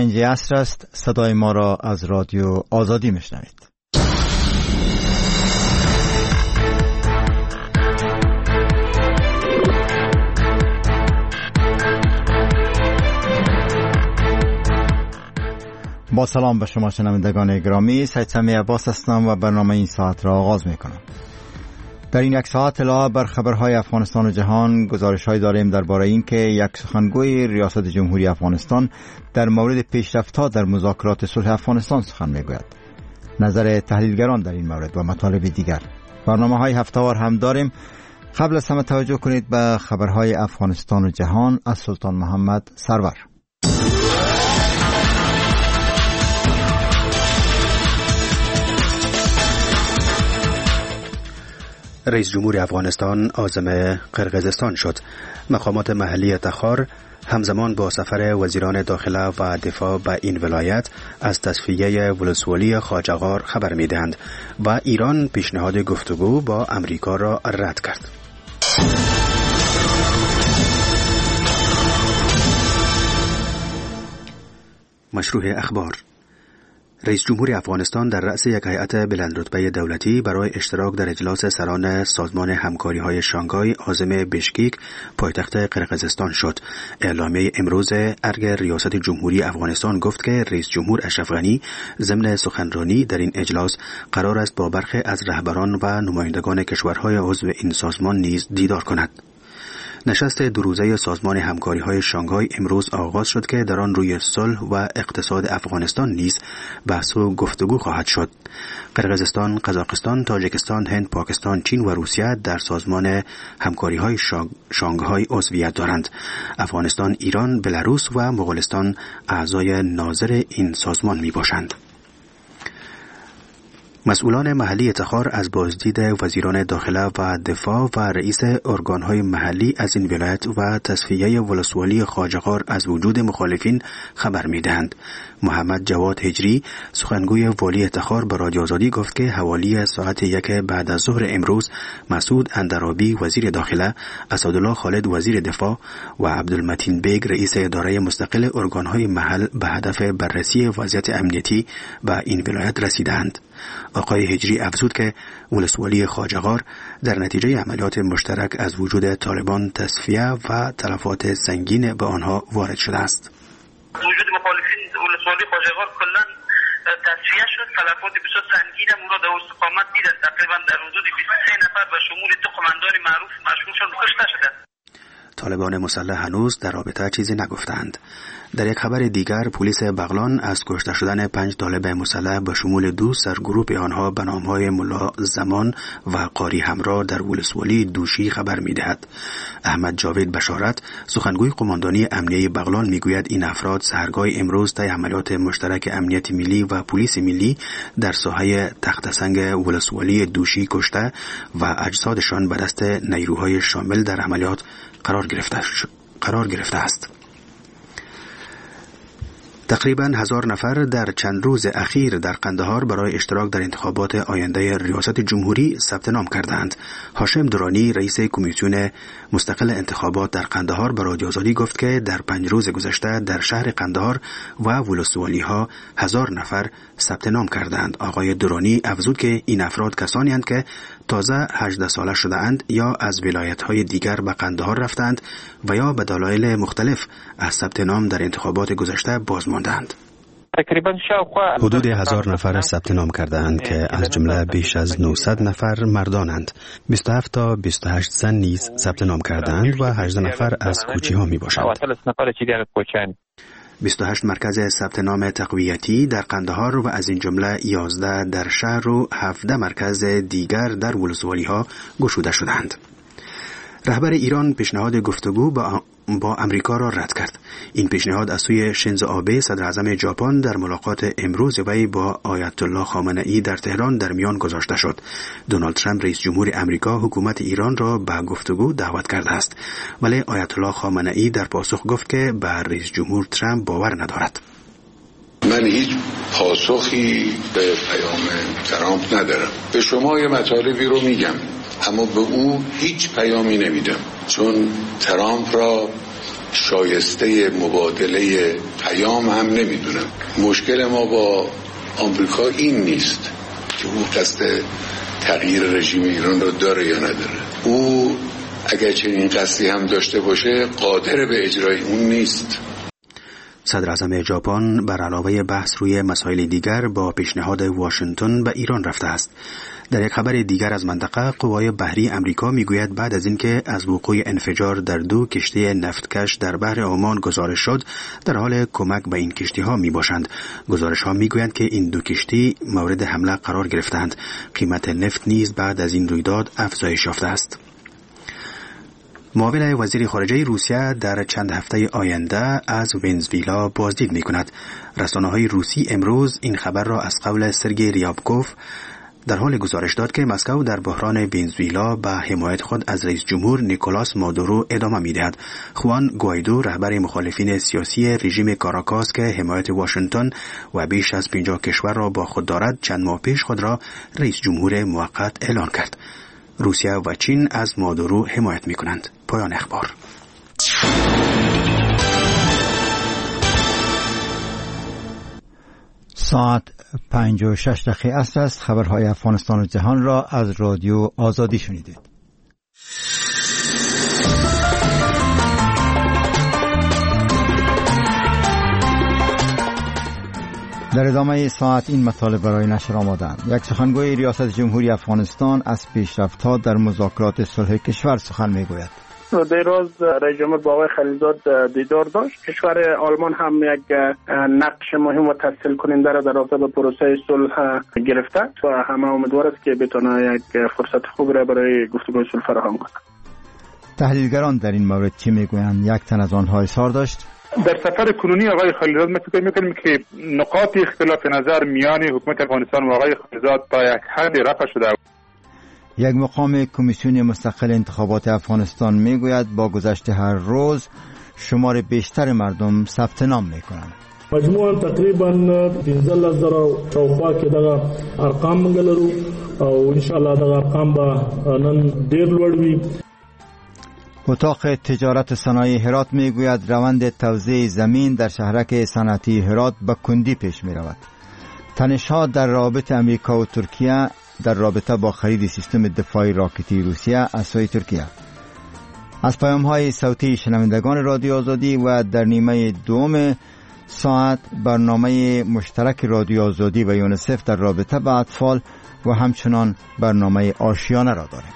5 عصر است. صدای ما را از رادیو آزادی میشنوید. با سلام به شما شنوندگان گرامی، سید سمیع عباس هستم و برنامه این ساعت را آغاز میکنم. در این یک ساعت علاوه بر خبرهای افغانستان و جهان، گزارش‌هایی داریم درباره اینکه یک سخنگوی ریاست جمهوری افغانستان در مورد پیشرفت‌ها در مذاکرات صلح افغانستان سخن میگوید. نظر تحلیلگران در این مورد و مطالب دیگر. برنامه‌های هفته‌وار هم داریم. قبل از همه توجه کنید به خبرهای افغانستان و جهان از سلطان محمد سرور. رئیس جمهور افغانستان عازم قرقیزستان شد. مقامات محلی تخار همزمان با سفر وزیران داخله و دفاع به این ولایت از تصفیه ولسوالی خواجه‌غار خبر می‌دهند و ایران پیشنهاد گفتگو با امریکا را رد کرد. مشروع اخبار. رئیس جمهور افغانستان در رأس یک هیئت بلندرتبه دولتی برای اشتراک در اجلاس سران سازمان همکاری‌های شانگهای عازم بشکیک پایتخت قرقیزستان شد. اعلامیه امروز ارگ ریاست جمهوری افغانستان گفت که رئیس جمهور اشرف غنی ضمن سخنرانی در این اجلاس قرار است با برخی از رهبران و نمایندگان کشورهای عضو این سازمان نیز دیدار کند. نشست دو روزه سازمان همکاری‌های شانگهای امروز آغاز شد که در آن روی صلح و اقتصاد افغانستان نیز بحث و گفتگو خواهد شد. قرقیزستان، قزاقستان، تاجیکستان، هند، پاکستان، چین و روسیه در سازمان همکاری‌های شانگهای عضویت دارند. افغانستان، ایران، بلاروس و مغولستان اعضای ناظر این سازمان میباشند. مسئولان محلی تخار از بازدید وزیران داخله و دفاع و رئیس ارگانهای محلی از این ولایت و تصفیه ولسوالی خواجه‌غار از وجود مخالفین خبر می‌دهند. محمد جواد هجری سخنگوی والی تخار به رادیو آزادی گفت که حوالی ساعت 1 بعد از ظهر امروز مسعود اندرابی وزیر داخله، اسدالله خالد وزیر دفاع و عبدالمتین بیگ رئیس اداره مستقل ارگانهای محل به هدف بررسی وضعیت امنیتی به این ولایت رسیدند. آقای هجری افزود که ولسوالی خواجه‌غار در نتیجه عملیات مشترک از وجود طالبان تصفیه و تلفات سنگین به آنها وارد شده است. وجود مخالفین ولسوالی خواجه‌غار کلا تصفیه شد، تلفات بسیار سنگین هم را در استقامت دیدن. تقریبا در حدود 23 نفر و شمول دو قماندان معروف مشهورشان کشته شدند. طالبان مسلح هنوز در رابطه چیزی نگفتند. در یک خبر دیگر پلیس بغلان از کشته شدن 5 طالب مسلح به شمول 2 سرگروه آنها به نام‌های ملا زمان و قاری همراه در ولسوالی دوشی خبر می‌دهد. احمد جاوید بشارت سخنگوی قماندانی امنیه بغلان میگوید این افراد سحرگاه امروز طی عملیات مشترک امنیت ملی و پلیس ملی در ساحه تخت سنگ ولسوالی دوشی کشته و اجسادشان به دست نیروهای شامل در عملیات قرار گرفته است. تقریباً 1000 نفر در چند روز اخیر در قندهار برای اشتراک در انتخابات آینده ریاست جمهوری ثبت نام کردند. هاشم درانی رئیس کمیسیون مستقل انتخابات در قندهار به رادیو آزادی گفت که در 5 روز گذشته در شهر قندهار و ولسوالی‌ها 1000 نفر ثبت نام کردند. آقای درانی افزود که این افراد کسانی هستند که تازه 18 ساله شده‌اند یا از ولایت‌های دیگر به قندهار رفتند و یا به دلایل مختلف از ثبت نام در انتخابات گذشته باز ماندند. حدود 1000 نفر ثبت نام کرده‌اند که از جمله بیش از 900 نفر مردانند. 27 تا 28 زن نیز ثبت نام کرده‌اند و 18 نفر از کوچی‌ها میباشند. 28 مرکز ثبت نام تقویتی در قندهار و از این جمله 11 در شهر و 17 مرکز دیگر در ولسوالی‌ها گشوده شدند. رهبر ایران پیشنهاد گفتگو با امریکا را رد کرد. این پیشنهاد از سوی شینزو آبه صدر اعظم ژاپن در ملاقات امروز وی با آیت الله خامنه‌ای در تهران در میان گذاشته شد. دونالد ترامپ رئیس جمهور امریکا حکومت ایران را به گفتگو دعوت کرده است، ولی آیت الله خامنه‌ای در پاسخ گفت که به رئیس جمهور ترامپ باور ندارد. من هیچ پاسخی به پیام ترامپ ندارم. به شما یه مطالبی رو میگم اما به او هیچ پیامی نمیدم، چون ترامپ را شایسته مبادله پیام هم نمیدونم. مشکل ما با آمریکا این نیست که او قصد تغییر رژیم ایران را داره یا نداره. او اگر چنین قصدی هم داشته باشه قادر به اجرای اون نیست. صدر اعظم ژاپن بر علاوه بحث روی مسائل دیگر با پیشنهاد واشنگتن به ایران رفته است. در یک خبر دیگر از منطقه، قوای بحری امریکا میگوید بعد از اینکه از وقوع انفجار در 2 کشتی نفتکش در بحر عمان گزارش شد، در حال کمک به این کشتی ها می باشند. گزارش ها میگویند که این 2 کشتی مورد حمله قرار گرفتند. قیمت نفت نیز بعد از این رویداد افزایش یافته است. معاون وزیر خارجه روسیه در چند هفته آینده از ونزوئلا بازدید می‌کند. رسانه‌های روسی امروز این خبر را از قول سرگئی ریابکوف در حال گزارش داد که مسکو در بحران ونزوئلا به حمایت خود از رئیس جمهور نیکولاس مادورو ادامه می‌دهد. خوان گوایدو، رهبر مخالفین سیاسی رژیم کاراکاس که حمایت واشنگتن و بیش از 50 کشور را با خود دارد، چند ماه پیش خود را رئیس جمهور موقت اعلان کرد. روسیه و چین از مادورو حمایت می‌کنند. پایان اخبار. ساعت 5:06 عصر است. خبرهای افغانستان و جهان را از رادیو آزادی شنیدید. در ادامه ساعت این مطالب برای نشر آمدند. یک سخنگوی ریاست جمهوری افغانستان از پیشرفت‌ها در مذاکرات صلح کشور سخن می‌گوید. دیروز رئیس جمهور با آقای خلیلزاد دیدار داشت. کشور آلمان هم یک نقش مهم و تسهیل کننده را در رابطه با پروسه صلح گرفته و همه امیدوار است که بتونه یک فرصت خوب را برای گفتگوی صلح فراهم کنه. تحلیلگران در این مورد چی میگویند؟ یک تن از آنها اظهار داشت: در سفر کنونی آقای خلیلزاد ما فکر می‌کنیم که نقاط اختلاف نظر میان حکومت افغانستان و آقای خلیلزاد تا یک حد رفع شده. یک مقام کمیسیون مستقل انتخابات افغانستان میگوید با گذشت هر روز شمار بیشتر مردم ثبت نام میکنند. مجموعاً تقریباً 15000 شاوخوا کې دغه ارقام موږ لرو او ان شاء الله دغه ارقام به نن ډیر لوړ وي. اتاق تجارت صنایع هرات میگوید روند توزیع زمین در شهرک صنعتی هرات به کندی پیش میرود. تنش‌ها در روابط امریکا و ترکیه در رابطه با خرید سیستم دفاعی راکتی روسیه از سوی ترکیه. از پیام‌های صوتی شنوندگان رادیو آزادی و در نیمه دوم ساعت برنامه مشترک رادیو آزادی و یونیسف در رابطه با اطفال و همچنان برنامه آشیانه را داریم.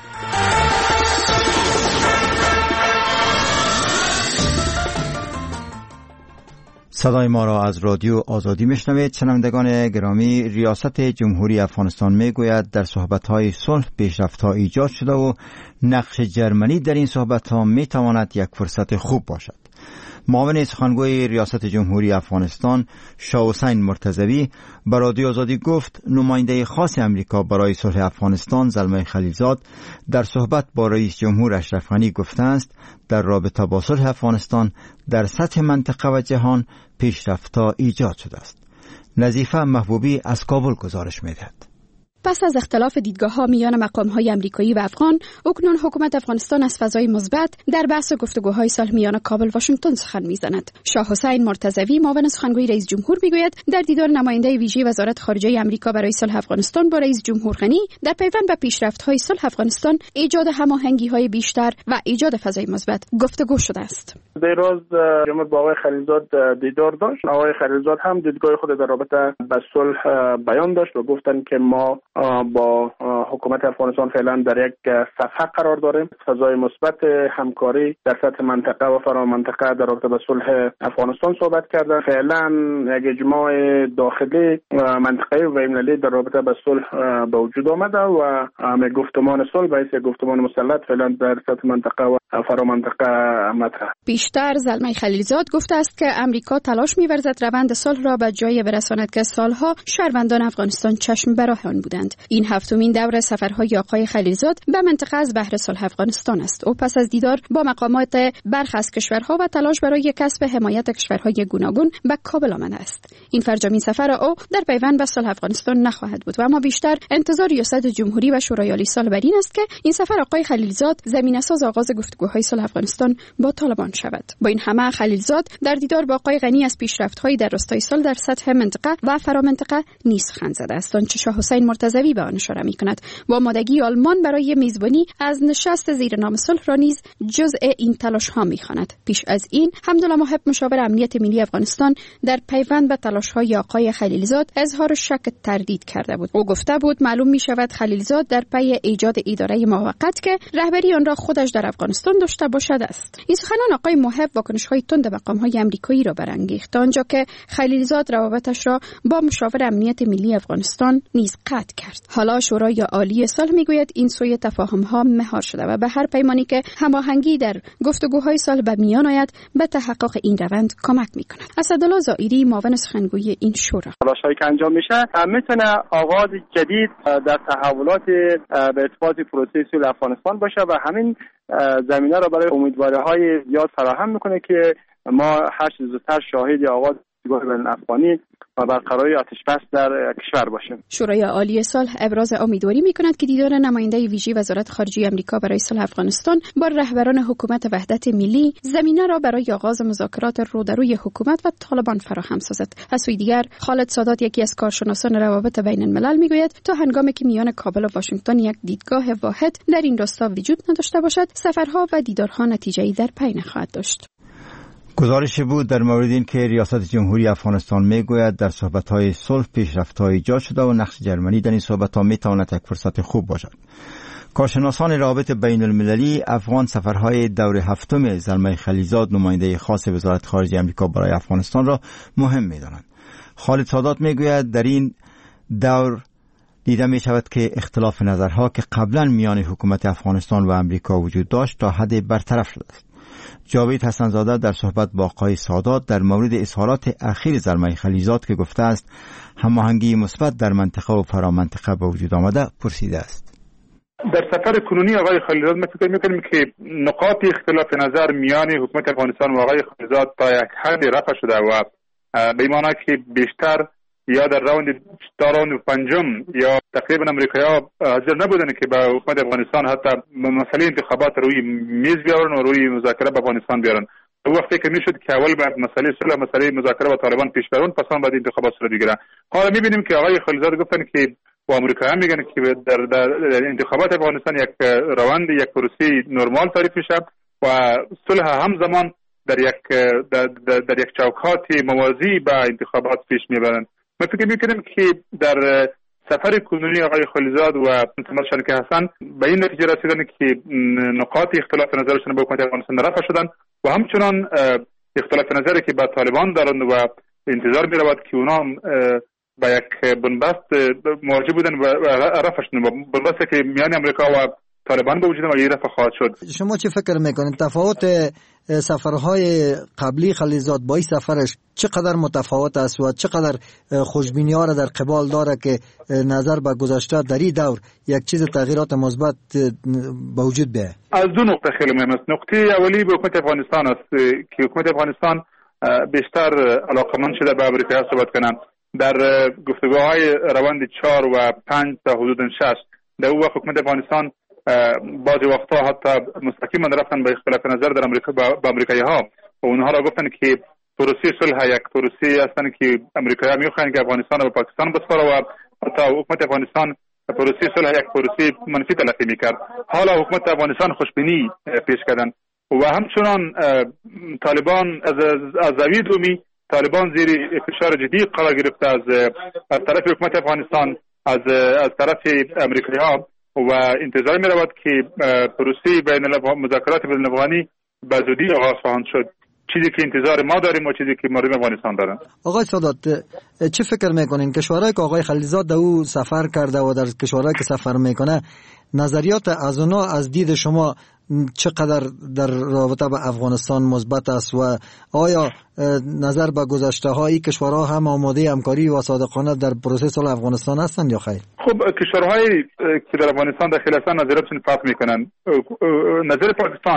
صدای ما را از رادیو آزادی میشنوید. شنوندگان گرامی، ریاست جمهوری افغانستان میگوید در صحبت‌های صلح پیشرفت‌ها ایجاد شده و نقش جرمنی در این صحبت‌ها میتواند یک فرصت خوب باشد. معاون سخنگوی ریاست جمهوری افغانستان شاه حسین مرتضوی به رادیو آزادی گفت نماینده خاص امریکا برای صلح افغانستان زلمه خلیلزاد در صحبت با رئیس جمهور اشرف غنی گفته است در رابطه با صلح افغانستان در سطح منطقه و جهان پیشرفت‌ها ایجاد شده است. نظیفه محبوبی از کابل گزارش می‌دهد. پس از اختلاف دیدگاه‌ها میان مقام‌های آمریکایی و افغان، اکنون حکومت افغانستان از فضای مثبت در بحث گفتگوهای صلح میان کابل و واشنگتن سخن می‌زند. شاه حسین مرتضوی معاون سخنگوی رئیس جمهور میگوید در دیدار نماینده ویژه وزارت خارجه آمریکا برای صلح افغانستان با رئیس جمهور غنی در پیوند به پیشرفت‌های صلح افغانستان، ایجاد هماهنگی‌های بیشتر و ایجاد فضای مثبت گفتگو شده است. دیروز جمهور با آقای خلیلزاد دیدار داشت. آقای خلیلزاد هم دیدگاه خود در رابطه با صلح بیان داشت و گفتند که ما با حکومت افغانستان فعلا در یک صفحه قرار داریم. فضای مثبت همکاری در سطح منطقه و فرامنطقه در رابطه با صلح افغانستان صحبت کردن. فعلا یک اجماع داخلی منطقه‌ای و بین‌المللی در رابطه با صلح به وجود آمده و گفتمان صلح باعث گفتمان مسلط فعلا در سطح منطقه و فرامنطقه مطرح. بیشتر زلمه خلیلزاد گفته است که امریکا تلاش می‌ورزد روند صلح را به جای برساند که سالها شهروندان افغانستان چشم به راه آن بودند. این هفتمین دور سفرهای آقای خلیلزاد به منطقه از بحر صلح افغانستان است. او پس از دیدار با مقامات برخی از کشورها و تلاش برای کسب حمایت کشورهای گوناگون به کابل آمده است. این فرجامین سفر او در پیوند به صلح افغانستان نخواهد بود و اما بیشتر انتظار ریاست جمهوری و شورای عالی صلح بر این است که این سفر آقای خلیلزاد زمینه‌ساز آغاز گفتگوهای صلح افغانستان با طالبان شود. با این همه خلیلزاد در دیدار با آقای غنی از پیشرفت‌های در راستای صلح در سطح منطقه و فرامنطقه نیز سخن زده است، آنچه شاه حسین مرتضوی به آن اشاره می‌کند. با آمادگی آلمان برای میزبانی از نشست زیر نام صلح را نیز جزء این تلاش‌ها می‌خواند. پیش از این حمدالله محب مشاور امنیت ملی افغانستان در پیوند به تلاش‌های آقای خلیلزاد اظهار شک تردید کرده بود. او گفته بود معلوم می‌شود خلیلزاد در پی ایجاد اداره موقت که رهبری آن را خودش در افغانستان داشته باشد است. این سخنان آقای محب واکنش‌های تند مقام‌های آمریکایی را برانگیخت، آنجا که خلیلزاد روابطش را با مشاور امنیت ملی افغانستان نیز قطع کرد. حالا شورای عالی صلح میگوید این سوی تفاهم‌ها مهار شده و به هر پیمانی که هماهنگی در گفتگوهای صلح به میان آید به تحقق این روند کمک می‌کند. اسدالله زائری معاون سخنگوی این شورا: تلاش‌هایی که انجام میشه میتونه آغاز جدید در تحولات به ارتباط پروسه صلح افغانستان باشه و همین زمینه را برای امیدواری‌های زیاد فراهم میکنه که ما هر چه زودتر شاهد آغاز گفتگوهای بین افغانی و برقراری آتش‌بس در کشور باشیم. شورای عالی صلح ابراز امیدواری می‌کند که دیدار نماینده ویژه وزارت خارجه آمریکا برای صلح افغانستان با رهبران حکومت وحدت ملی زمینه را برای آغاز مذاکرات رودروی حکومت و طالبان فراهم سازد. از سوی دیگر خالد سادات، یکی از کارشناسان روابط بین الملل، میگوید تا هنگامی که میان کابل و واشنگتن یک دیدگاه واحد در این راستا وجود نداشته باشد، سفرها و دیدارها نتیجه‌ای در پی نخواهد داشت. گزارش بود در مورد این که ریاست جمهوری افغانستان میگوید در صحبت‌های صلح پیشرفت‌های ایجاد شده و نقش جرمنی در این صحبت‌ها میتواند یک فرصت خوب باشد. کارشناسان روابط بین المللی افغان سفرهای دور هفتم زلمه خلیلزاد، نماینده خاص وزارت خارجه آمریکا برای افغانستان را مهم می‌دانند. خالد سادات میگوید در این دور دیده می شود که اختلاف نظرها که قبلا میان حکومت افغانستان و آمریکا وجود داشت تا حد برطرف شده است. جاوید حسن‌زاده در صحبت با آقای سادات در مورد اظهارات اخیر زلمه خلیلزاد که گفته است هماهنگی مثبت در منطقه و فرامنطقه به وجود آمده پرسیده است. در سفر کنونی آقای خلیلزاد ما فکر می‌کنیم که نقاط اختلاف نظر میان حکومت افغانستان و آقای خلیلزاد تا یک حد رفع شده و به این معنی که بیشتر یا در راوند پنجم یا تقریبا امریکایی‌ها حاضر نبودن که با حکومت افغانستان حتی مسئله انتخابات روی میز بیارن و روی مذاکره با افغانستان بیارن. وقتی که میشد که اول بعد مسئله صلح، مسئله مذاکره با طالبان پیش برون، پس بعد انتخابات صورت بگیره. حالا میبینیم که آقای خلیلزاد گفتن که و امریکایی‌ها میگن که در انتخابات افغانستان یک روند، یک پروسه نرمال تعریف میشه و صلح همزمان در یک چوکات موازی با انتخابات پیش میبرن. ما فکر میکنیم که در سفر کنونی آقای خلیلزاد و محمد شنکه حسن به این نتیجه رسیدن که نقاط اختلاف نظرشون با حکومت افغانستان رفع شدن و همچنان اختلاف نظری که با طالبان دارند و انتظار میرود که اونا با یک بنبست مواجه بودن و رفع شدن، بنبستی که میان امریکا و طالبان به وجود و این رفع خواهد شد. شما چه فکر میکنید تفاوت سفرهای قبلی خلیلزاد با این سفرش چقدر متفاوت است و چقدر خوشبینی ها را در قبال داره که نظر به گذشته در این دور یک چیز تغییرات مثبت به وجود بیاید؟ از دو نقطه خیلی مهم است. نقطه اولی به حکومت افغانستان است که حکومت افغانستان بیشتر علاقمند شده به امریکا صحبت کنند. در گفتگوهای روند 4 و 5 تا حدود 6 در اون وقت حکومت افغانستان بعضی وقتا حتی مستقیما رفتن به اختلاف نظر در امریکا با امریکایی‌ها و اونها را گفتن که پروسه صلح یک پروسه هستن که امریکایی‌ها می‌خواهند که افغانستان و پاکستان بسپاره و حتی حکومت افغانستان پروسه صلح یک پروسه منفی تلقی می‌کرد. حالا حکومت افغانستان خوشبینی پیش کردن و همچنان طالبان از زاویه دومی طالبان زیر فشار جدی قرار گرفته از طرف حکومت افغانستان از طرف امریکایی‌ها و انتظار می رود که پروسه مذاکرات بین الافغانی به زودی آغاز خواهد شد، چیزی که انتظار ما داریم و چیزی که مردم افغانستان دارن. آقای سادات چه فکر میکنین کشورهایی که آقای خلیلزاد در او سفر کرده و در کشورهایی که سفر میکنه نظریات از اونا از دید شما چقدر در رابطه با افغانستان مثبت است و آیا نظر به گذشته های کشورها هم آماده همکاری و صادقانه در پروسه صلح افغانستان هستند یا خیر؟ خب کشورهایی که در افغانستان داخل هستند نظراتشون فرق میکنن. نظر پاکستان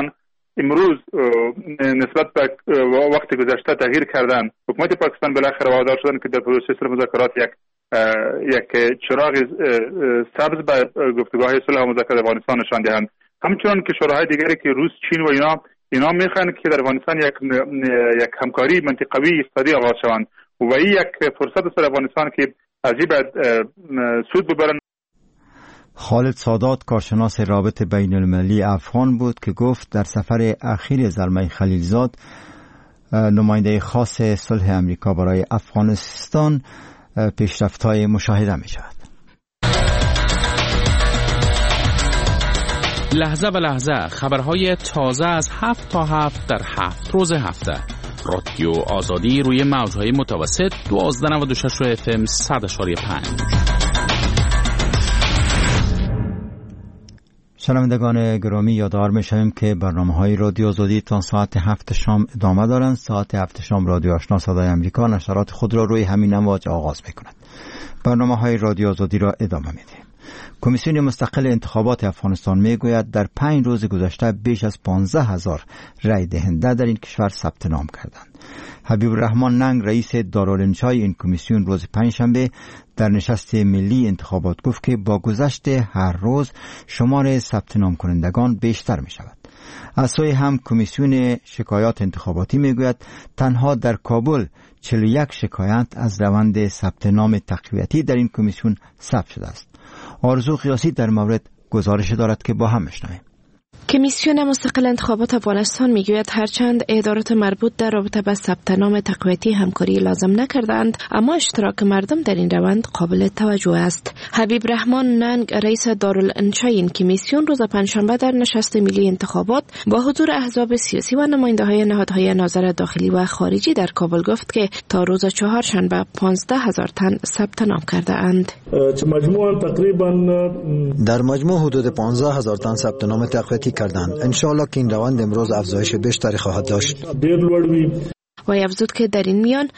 امروز نسبت به وقت گذشته تغییر کردن. حکومت پاکستان بالاخره وادار شدن که در پروسه صلح مذاکرات یک چراغ سبز به گفتگوهای صلح و مذاکرات افغانستان نشان دهند. همچنان کشورهای دیگری که روس، چین و اینا میخوان که در افغانستان یک همکاری منطقوی اقتصادی آغاز شوند و این یک فرصت است در افغانستان که از این بعد سود ببرن. خالد سادات کارشناس رابطه بین المللی افغان بود که گفت در سفر اخیر زلمه خلیلزاد نماینده خاص صلح امریکا برای افغانستان پیشرفت‌های مشاهده می شود. لحظه به لحظه خبرهای تازه از 7 تا 7 در 7 روز هفته. رادیو آزادی روی موج‌های متوسط 1296 FM 100.5. شنوندگان گرامی، یادآور می‌شویم که برنامه‌های رادیو آزادی تا ساعت 7 شام ادامه دارند. ساعت 7 شام رادیو آشنا صدای آمریکا نشرات خود را روی همین امواج آغاز می‌کند. برنامه‌های رادیو آزادی را ادامه می‌دهیم. کمیسیون مستقل انتخابات افغانستان میگوید در 5 روز گذشته بیش از 15,000 رای دهنده در این کشور ثبت نام کردند. حبیب الرحمن ننگ رئیس دارالانشای این کمیسیون روز پنجشنبه در نشست ملی انتخابات گفت که با گذشت هر روز شمار ثبت نام کنندگان بیشتر می شود. از سوی هم کمیسیون شکایات انتخاباتی میگوید تنها در کابل 41 شکایت از روند ثبت نام تقویتی در این کمیسیون ثبت شده است. آرزو قیاسی در مورد گزارش دارد که با هم میشنویم. کمیسیون مستقل انتخابات افغانستان میگوید هرچند ادارات مربوط در رابطه با ثبت نام تقویتی همکاری لازم نکردند، اما اشتراک مردم در این روند قابل توجه است. حبیب رحمان ننگ رئیس دارالانشای این کمیسیون روز پنجشنبه در نشست ملی انتخابات با حضور احزاب سیاسی و نماینده‌های نهادهای نظارت داخلی و خارجی در کابل گفت که تا روز چهارشنبه 15,000 تن ثبت نام کرده اند. در مجموع حدود 15,000 تن ثبت نام تقویتی کردند. انشاءالله که این روند امروز افزایش بیشتری خواهد داشت. و افزود که در این میان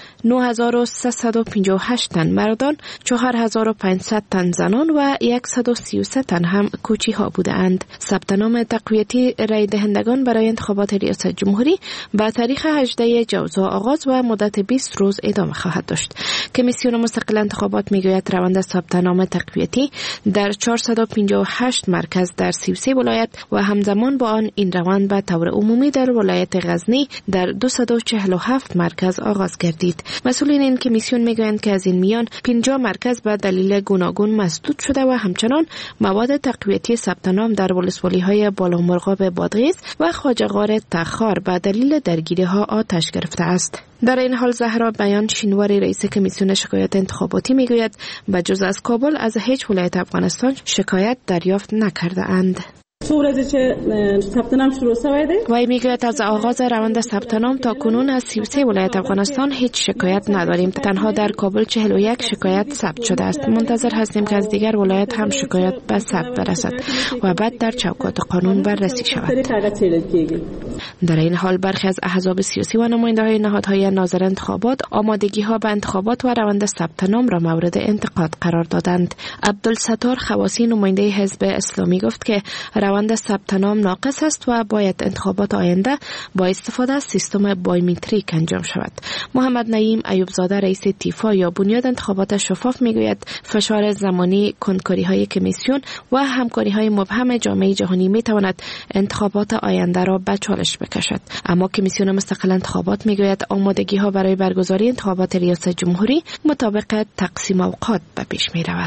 9,358 تن مردان، 4,500 تن زنان و 133 تن هم کوچی ها بودند. ثبت نام تقویتی رای دهندگان برای انتخابات ریاست جمهوری با تاریخ 18 جوزا آغاز و مدت 20 روز ادامه خواهد داشت. کمیسیون مستقل انتخابات میگوید روند ثبت نام تقویتی در 458 مرکز در 33 ولایت و همزمان با آن این روند به طور عمومی در ولایت غزنی در 247 مرکز آغاز گردید. مسئولین این کمیسیون میگویند که از این میان 50 مرکز به دلیل گوناگون مسدود شده و همچنان مواد تقویتی ثبت نام در ولسوالی‌های بالامرغاب بادغیس و خواجه‌غار تخار به دلیل درگیری‌ها آتش گرفته است. در این حال زهرا بیان شینواری رئیس کمیسیون شکایات انتخاباتی میگوید بجز از کابل از هیچ ولایت افغانستان شکایت دریافت نکرده اند. ثبت نام شروع شده وی میگوید از آغاز روند ثبت نام تا کنون از 33 ولایت افغانستان هیچ شکایت نداریم. تنها در کابل 41 شکایت ثبت شده است. منتظر هستیم که از دیگر ولایت هم شکایت به ثبت برسد و بعد در چوکات قانون بررسی شود. در این حال برخی از احزاب سیاسی و نماینده‌های نهادهای ناظر انتخابات آمادگی‌ها به انتخابات و روند ثبت نام را مورد انتقاد قرار دادند. عبدالستار خواسی نماینده حزب اسلامی گفت که روند ثبت نام ناقص است و باید انتخابات آینده با استفاده از سیستم بایومتریک انجام شود. محمد نعیم ایوبزاده رئیس تیفا یا بنیاد انتخابات شفاف میگوید فشار زمانی، کنکاری‌های کمیسیون و همکاری‌های مبهم جامعه جهانی میتواند انتخابات آینده را به چالش بکشد. اما کمیسیون مستقل انتخابات میگوید آمادگی‌ها برای برگزاری انتخابات ریاست جمهوری مطابق تقسیم اوقات به پیش می‌رود.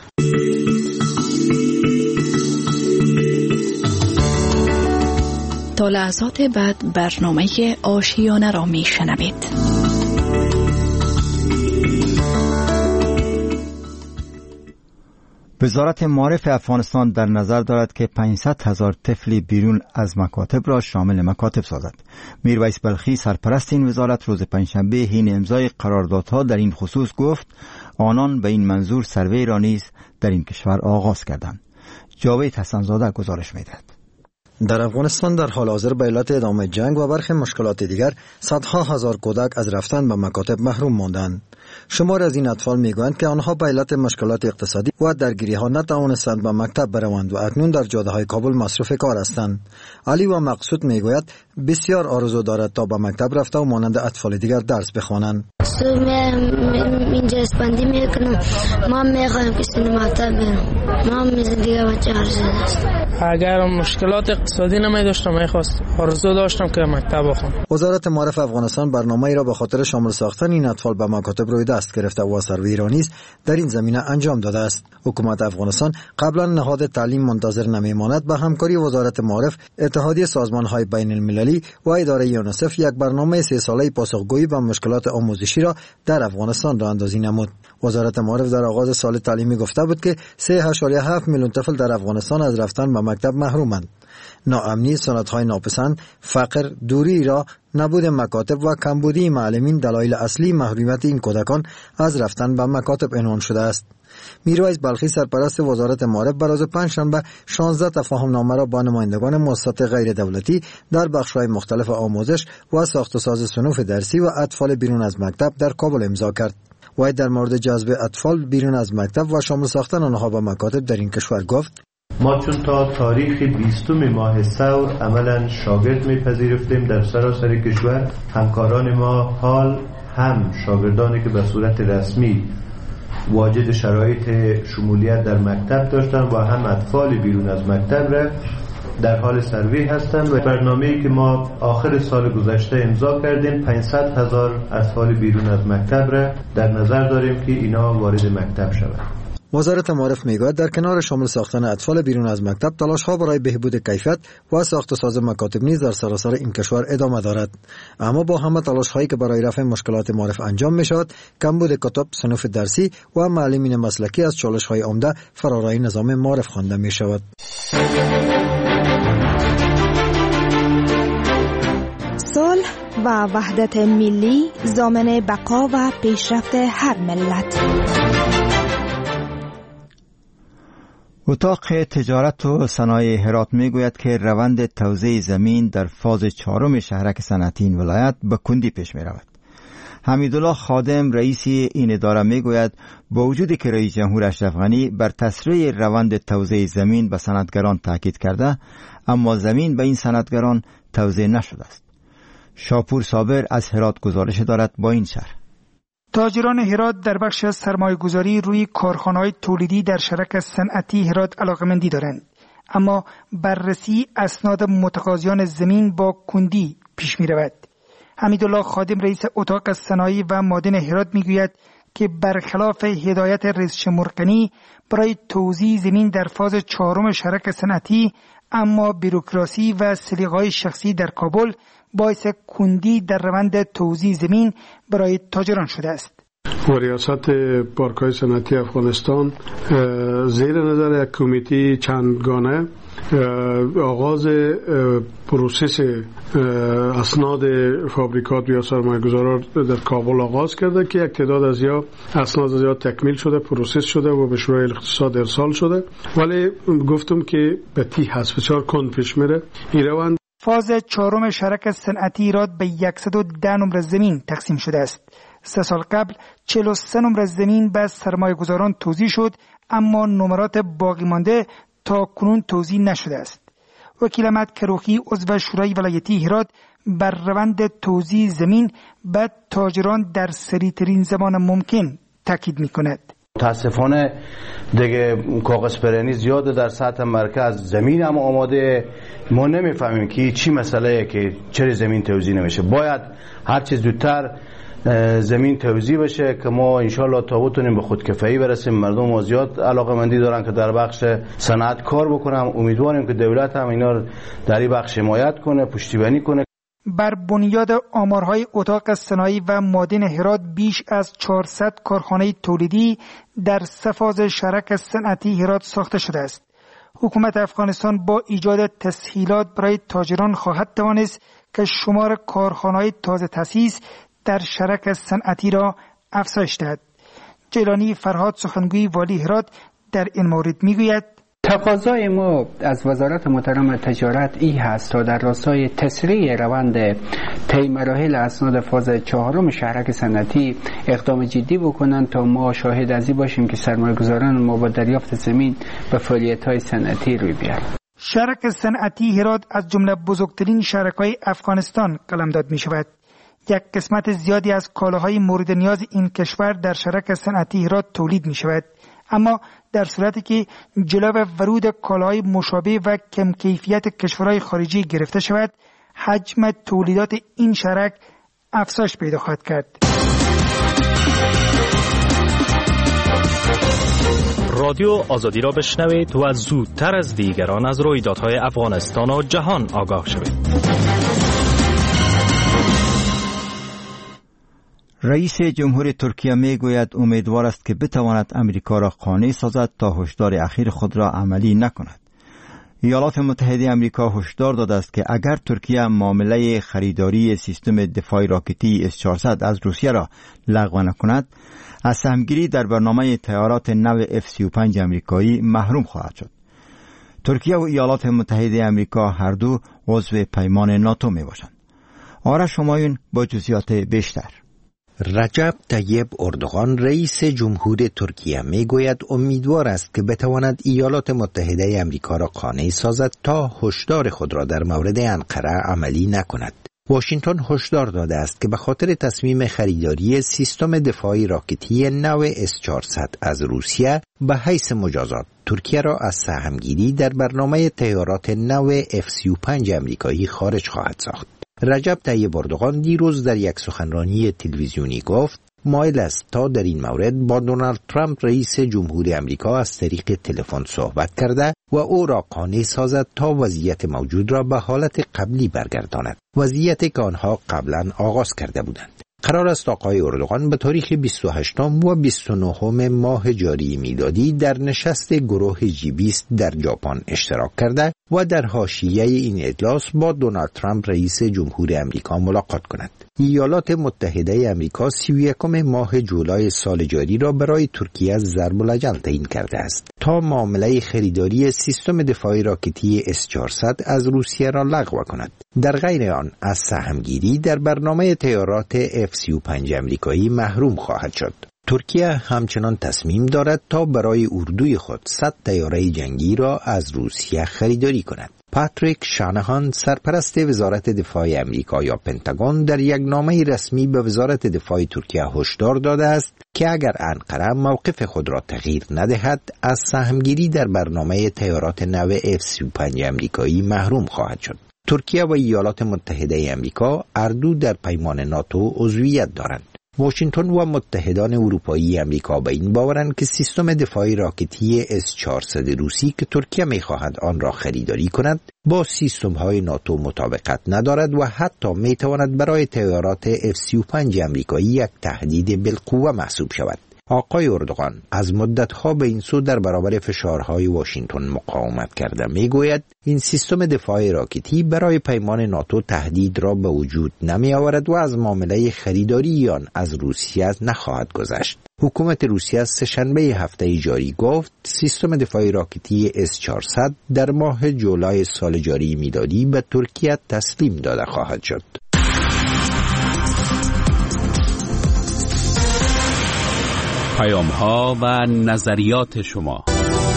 تا لحظات بعد برنامه آشیانه را می شنوید. وزارت معارف افغانستان در نظر دارد که 500,000 طفل بیرون از مکاتب را شامل مکاتب سازد. میرویس بلخی سرپرست این وزارت روز پنجشنبه حین امضای قراردادها در این خصوص گفت آنان به این منظور سروی را نیز در این کشور آغاز کردند. جاوید حسنزاده گزارش می‌دهد. در افغانستان در حال حاضر به علت ادامه جنگ و برخی مشکلات دیگر صدها هزار کودک از رفتن به مکاتب محروم ماندند. شمار از این اطفال میگویند که آنها به علت مشکلات اقتصادی و درگیری ها نتوانستند به مکتب بروند و اکنون در جاده های کابل مصروف کار هستند. علی و مقصود میگوید بسیار آرزو دارد تا به مکتب رفته و مانند اطفال دیگر درس بخوانند. اینجا اسپندی میکنم، ما میخوایم که مکتب برم، ما دیگه بچه است. اگر مشکلات اقتصادی نمی داشتم آرزو داشتم که مکتب بخونم. وزارت معارف افغانستان برنامه‌ای را به خاطر شامل ساختن این اطفال به مکاتب روی دست گرفته و سروی را نیز در این زمینه انجام داده است. حکومت افغانستان قبلا نهاد تعلیم منتظر نمیماند به همکاری وزارت معارف، اتحادیه سازمان‌های بین المللی و اداره یونیسف یک برنامه 3 ساله پاسخگویی به مشکلات آموزشی را در افغانستان راه اندازی نمود. وزارت معارف در آغاز سال تعلیمی گفته بود که 3.7 میلیون طفل در افغانستان از رفتن به مکتب محرومند. ناامنی، سنت‌های ناپسند، فقر، دوری را، نبود مکاتب و کمبودی معلمین دلایل اصلی محرومیت این کودکان از رفتن به مکاتب عنوان شده است. میرویس بلخی سرپرست وزارت معارف بر روز پنجشنبه 16 تفاهم‌نامه را با نمایندگان مؤسسات غیر دولتی در بخش‌های مختلف آموزش و ساخت و ساز صنوف درسی و اطفال بیرون از مکتب در کابل امضا کرد. وی در مورد جذب اطفال بیرون از مکتب و شامل ساختن آنها به مکاتب در این کشور گفت: ما چون تا تاریخ 20 ماه ثور عملا شاگرد میپذیرفتیم در سراسر کشور. همکاران ما حال هم شاگردانی که به صورت رسمی واجد شرایط شمولیت در مکتب داشتن و هم اطفال بیرون از مکتب را در حال سروی هستند و برنامه‌ای که ما آخر سال گذشته امضا کردیم 500,000 اطفال بیرون از مکتب را در نظر داریم که اینا وارد مکتب شوند. وزارت معارف میگوید در کنار شامل ساختن اطفال بیرون از مکتب، تلاش‌ها برای بهبود کیفیت و ساخت و ساز مکاتب نیز در سراسر این کشور ادامه دارد. اما با همه تلاش‌هایی که برای رفع مشکلات معارف انجام می‌شود، کمبود کتب، صنوف درسی و معلمین مسلکی از چالش‌های عمده فرارای نظام معارف خوانده می‌شود. صلح و وحدت ملی ضامن بقا و پیشرفت هر ملت. اتاق تجارت و صنایع هرات میگوید که روند توزیع زمین در فاز 4 شهرک صنعتی این ولایت به کندی پیش می رود. حمیدالله خادم رئیس این اداره میگوید با وجودی که رئیس جمهور اشرف غنی بر تسریع روند توزیع زمین به صنعتگران تاکید کرده، اما زمین به این صنعتگران توزیع نشده است. شاپور صابر از هرات گزارش دارد با این شرح. تاجران هرات در بخش سرمایه‌گذاری روی کارخانه‌های تولیدی در شرک صنعتی هرات علاقه‌مندی دارند، اما بررسی اسناد متقاضیان زمین با کندی پیش می‌رود. حمیدالله خادم رئیس اتاق صنایع و معادن هرات می‌گوید که برخلاف هدایت رئیس جمهور غنی برای توزیع زمین در فاز 4 شرک صنعتی، اما بوروکراسی و سلیقه‌های شخصی در کابل باعث کندی در روند توزیع زمین برای تاجران شده است. و ریاست پارک‌های صنعتی افغانستان زیر نظر یک کمیته چندگانه آغاز پروسس اسناد فابریکات یا سرمایه‌گذاران در کابل آغاز کرده که یک تعداد از یا اسناد از یا تکمیل شده، پروسس شده و به شورای اقتصاد ارسال شده، ولی گفتم که به تی هست بسیار کند پیش میره این روند. فاز 4 شرک صنعتی ایراد به 110 نمره زمین تقسیم شده است. 3 سال قبل 43 نمره زمین به سرمایه‌گذاران توزیع شد، اما نمرات باقی مانده تا کنون توزیع نشده است. وکیل احمد کروخی عضو شورای ولایتی هرات بر روند توزیع زمین به تاجران در سریع‌ترین زمان ممکن تاکید می‌کند. متاسفانه دیگه کاغذ پرنی زیاده در سطح مرکز، زمین هم آماده، ما نمیفهمیم که چی مسئله که چرا زمین توزیع نمیشه. باید هر چیز زودتر زمین توزیع بشه که ما انشالله تا بتونیم به خودکفایی برسیم. مردم ما زیاد علاقه‌مندی دارن که در بخش صنعت کار بکنم. امیدواریم که دولت هم اینا در این بخش حمایت کنه، پشتیبانی کنه. بر بنیاد آمارهای اتاق صنایع و معادن هرات بیش از 400 کارخانه تولیدی در 3 فاز شرک صنعتی هرات ساخته شده است. حکومت افغانستان با ایجاد تسهیلات برای تاجران خواهد توانست که شمار کارخانه‌های تازه تأسیس در شرک صنعتی را افزایش دهد. جیلانی فرهاد سخنگوی والی هرات در این مورد میگوید: تقاضای ما از وزارت محترم تجارت ای هست تا در راستای تسریع روند طی مراحل اسناد فاز 4 شهرک صنعتی اقدام جدی بکنند تا ما شاهد ازی باشیم که سرمایه‌گذاران ما با دریافت زمین به فعالیت‌های صنعتی روی بیارند. شهرک صنعتی هرات از جمله بزرگترین شهرک‌های افغانستان قلمداد می‌شود. یک قسمت زیادی از کالاهای مورد نیاز این کشور در شهرک صنعتی هرات تولید می‌شود. اما در صورتی که جلو ورود کالاهای مشابه و کم کیفیت کشورهای خارجی گرفته شود، حجم تولیدات این شهرک افزایش پیدا خواهد کرد. رادیو آزادی را بشنوید و زودتر از دیگران از رویدادهای افغانستان و جهان آگاه شوید. رئیس جمهور ترکیه می گوید امیدوار است که بتواند امریکا را قانع سازد تا هشدار اخیر خود را عملی نکند. ایالات متحده امریکا هشدار داده است که اگر ترکیه معامله خریداری سیستم دفاعی راکتی S-400 از روسیه را لغو نکند، از سهمگیری در برنامه طیارات نو F-35 امریکایی محروم خواهد شد. ترکیه و ایالات متحده امریکا هر دو عضو پیمان ناتو می باشند. آرش همایون با جزئیات بیشتر. رجب طیب اردوغان رئیس جمهور ترکیه می گوید امیدوار است که بتواند ایالات متحده امریکا را قانع سازد تا هشدار خود را در مورد انقره عملی نکند. واشنگتن هشدار داده است که به خاطر تصمیم خریداری سیستم دفاعی راکتی نو S-400 از روسیه به حیث مجازات ترکیه را از سهمگیری در برنامه طیارات نو F-35 امریکایی خارج خواهد ساخت. رجب طیب اردوغان دیروز در یک سخنرانی تلویزیونی گفت مایل است تا در این مورد با دونالد ترامپ رئیس جمهور امریکا از طریق تلفن صحبت کرده و او را قانع سازد تا وضعیت موجود را به حالت قبلی برگرداند، وضعیتی که آنها قبلا آغاز کرده بودند. قرار است آقای اردوغان به تاریخ 28 و 29 ماه جاری میلادی در نشست گروه G20 در ژاپن اشتراک کرده و در حاشیه این اجلاس با دونالد ترامپ رئیس جمهور امریکا ملاقات کند. ایالات متحده امریکا 31 ماه جولای سال جاری را برای ترکیه ضرب الاجل تعیین کرده است تا معامله خریداری سیستم دفاعی راکتی S-400 از روسیه را لغو کند. در غیر آن از سهمگیری در برنامه طیارات F-35 امریکایی محروم خواهد شد. ترکیه همچنان تصمیم دارد تا برای اردوی خود 100 طیاره جنگی را از روسیه خریداری کند. پاتریک شانهان سرپرست وزارت دفاع امریکا یا پنتاگون در یک نامه رسمی به وزارت دفاع ترکیه هشدار داده است که اگر انقره موقف خود را تغییر ندهد از سهمگیری در برنامه طیارات نو F-35 امریکایی محروم خواهد شد. ترکیه و ایالات متحده امریکا هر دو در پیمان ناتو عضویت دارند. واشنگتن و متحدان اروپایی امریکا به این باورند که سیستم دفاعی راکتی S-400 روسی که ترکیه می‌خواهد آن را خریداری کند با سیستم‌های ناتو مطابقت ندارد و حتی می‌تواند برای طیارات F-35 امریکایی یک تهدید بالقوه محسوب شود. آقای اردوغان از مدت‌ها به این سو در برابر فشارهای واشنگتن مقاومت کرده میگوید این سیستم دفاعی راکتی برای پیمان ناتو تهدید را به وجود نمی‌آورد و از معامله خریداری آن از روسیه نخواهد گذشت. حکومت روسیه سه‌شنبه هفته جاری گفت سیستم دفاعی راکتی S-400 در ماه جولای سال جاری میلادی به ترکیه تسلیم داده خواهد شد. پیام‌ها و نظریات شما.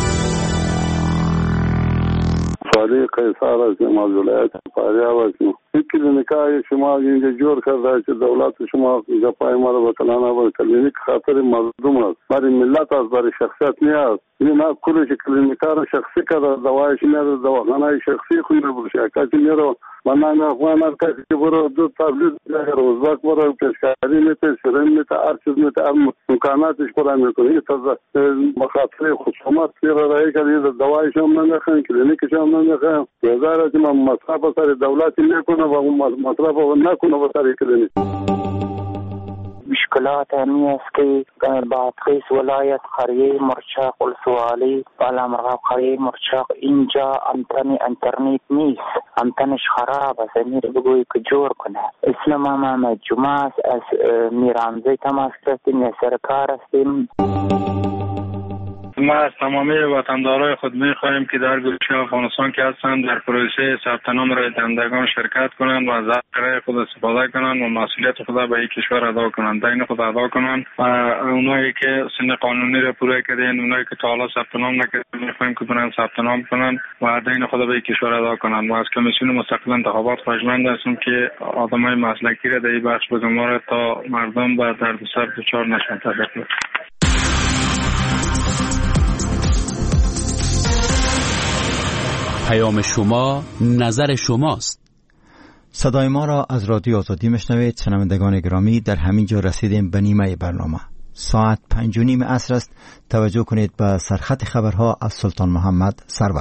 فعلی قیصر هستیم از ولایت فاریاب هستیم. این کلینیکای شما اینجا جور کرده که دولت شما اینجا پای ما رو بکنانه و کلینیک خاطر مردم است. برای ملت است، برای شخصیت نیست. این ها کلش کلینیکا رو شخصی کرده، دوایش نیست، دواخانه شخصی خونه برشه. کسی نیرو منان افغان هر کسی که برو دو تبلیغ روزباک برو پیشکاری میته، شرین میته، هر چیز میته، امکاناتش برای میکنه. این تازه بخاطر خصومت سیر رایی که دوایش هم نمیخوان، کلینیکش هم نمیخوان. وزارت ما مصرف سر دولتی نکنه و مصرف نکنه و سر کلینیک. مشکلات همی است که بادغیس ولایت قریه مرچاق السوالی بالا مرغاب قریه مرچاق اینجا انترنت نیست، انتنش خراب است. میر بگوی که جور کنه. اسلام ما جمعه از میرانزی تماس کردیم یا سرکار هستیم. ما از تمامی وطندارای خود می‌خواهیم که در گوشه افغانستان که هستند در پروسه ثبت نام رای دهندگان شرکت کنند و از حق رای خود استفاده کنند و مسئولیت خود به این کشور ادا کنند، دین خود ادا کنند. و اونایی که سن قانونی را پوره کردن، اونایی که تا حالا ثبت نام نکردن، می‌خواهیم که برن ثبت نام کنند و دین خود به این کشور ادا کنند. و از کمیسیون مستقل انتخابات خواهشمند هستیم که آدمای مسلکی را در این بخش بگماره تا مردم به دردسر دچار نشوند. پیام شما، نظر شماست. صدای ما را از رادیو آزادی میشنوید. شنوندگان گرامی، در همین جا رسیدیم به نیمه برنامه. ساعت 5:30 عصر است. توجه کنید به سرخط خبرها از سلطان محمد سرور.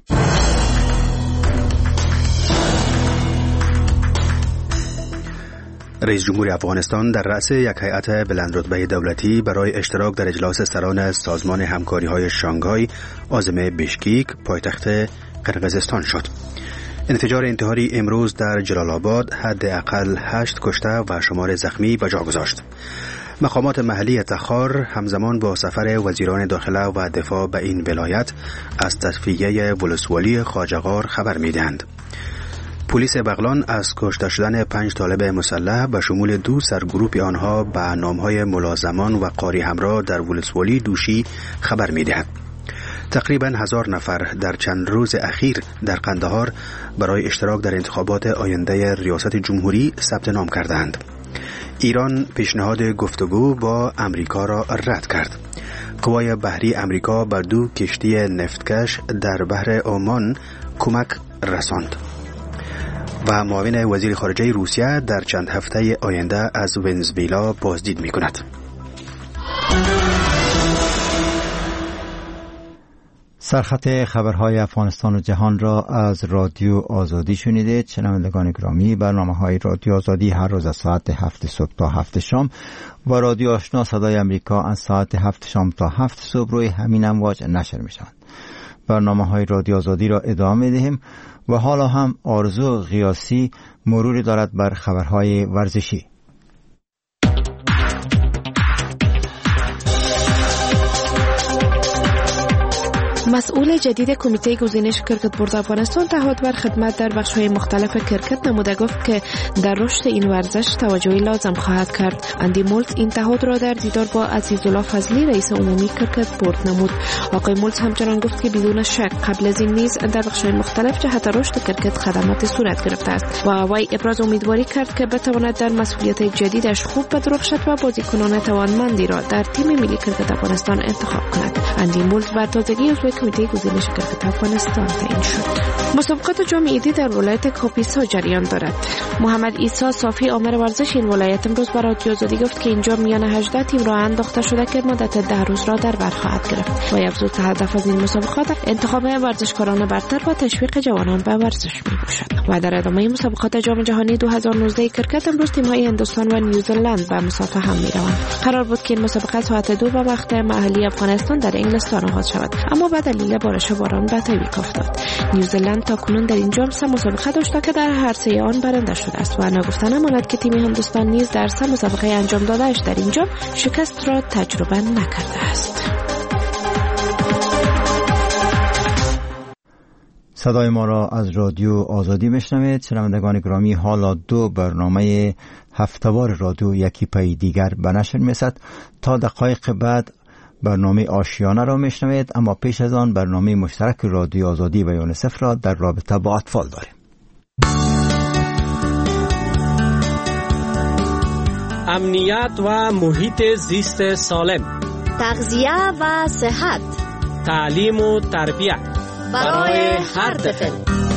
رئیس جمهور افغانستان در رأس یک هیئت بلندرتبه دولتی برای اشتراک در اجلاس سران سازمان همکاری‌های شانگهای عاصمه بیشکیک پایتخت قرقیزستان شد. انفجار انتحاری امروز در جلال آباد حداقل 8 کشته و شمار زخمی به جا گذاشت. مقامات محلی تخار همزمان با سفر وزیران داخله و دفاع به این ولایت از تصفیه ولسوالی خواجه‌غار خبر می‌دهند. پلیس بغلان از کشته شدن 5 طالب مسلح به شمول 2 سرگروپ آنها به نامهای ملازمان و قاری همراه در ولسوالی دوشی خبر می‌دهد. تقریباً 1000 نفر در چند روز اخیر در قندهار برای اشتراک در انتخابات آینده ریاست جمهوری ثبت نام کردند. ایران پیشنهاد گفتگو با امریکا را رد کرد. قوای بحری امریکا به 2 کشتی نفتکش در بحر عمان کمک رساند. و معاون وزیر خارجه روسیه در چند هفته آینده از ونزوئلا بازدید می‌کند. سرخط خبرهای افغانستان و جهان را از رادیو آزادی شنیدید. شنوندگان گرامی، برنامه‌های رادیو آزادی هر روز از ساعت 7 صبح تا 7 شام و رادیو آشنا صدای امریکا از ساعت 7 شام تا 7 صبح روی همین امواج نشر می‌شوند. برنامه‌های رادیو آزادی را ادامه می‌دهیم و حالا هم آرزو قیاسی مروری دارد بر خبرهای ورزشی. مسئول جدید کمیته گزینش کرکت بورد افغانستان تعهد بر خدمت در بخش‌های مختلف کرکت نموده گفت که در رشد این ورزش توجهی لازم خواهد کرد. اندی مولز این تعهد را در دیدار با عزیزالله فضلی رئیس عمومی کرکت بورد نمود. آقای مولز همچنان گفت که بدون شک قبل از این نیز در بخش‌های مختلف جهت رشد کرکت خدمات صورت گرفته است و وی ابراز امیدواری کرد که بتواند در مسئولیت جدیدش خوب بدرخشد و بازیکنان توانمندی را در تیم ملی کرکت افغانستان انتخاب کند. اندی مولز بر تازگی عضو کمیته گزینش کرکت افغانستان تعیین شد. مسابقات جام عیدی در ولایت کاپیسا جریان دارد. محمد عیسی صافی آمر ورزش این ولایت امروز برای رادیو آزادی گفت که اینجا میان 18 تیم را انداخته شده که مدت 10 روز را در بر خواهد گرفت و افزود هدف از این مسابقات انتخاب ورزشکاران برتر و تشویق جوانان به ورزش میباشد. و در ادامه مسابقات جام جهانی 2019 کرکت امروز تیم‌های هندوستان و نیوزلند به مسافه هم میروند. قرار بود که این مسابقه ساعت 2 به وقت محلی افغانستان در انگلستان آغاز شود، اما به دلیل بارش باران به تعویق افتاد. نیوزلند تاکنون در این جام 3 مسابقه داشته که در هر 3 آن برنده شده است و نگفتن ماند که تیم هندوستان نیز در 3 مسابقه انجام داده‌اش در این جام شکست را تجربه نکرده است. صدای ما را از رادیو آزادی میشنوید. شنوندگان گرامی، حالا 2 برنامه هفته‌وار رادیو یکی پای دیگر به نشر می‌رسد. تا دقایق بعد برنامه آشیانه را میشنوید، اما پیش از آن برنامه مشترک رادیو آزادی و یونیسف را در رابطه با اطفال داریم. امنیت و محیط زیست سالم، تغذیه و صحت، تعلیم و تربیت برای هر طفل.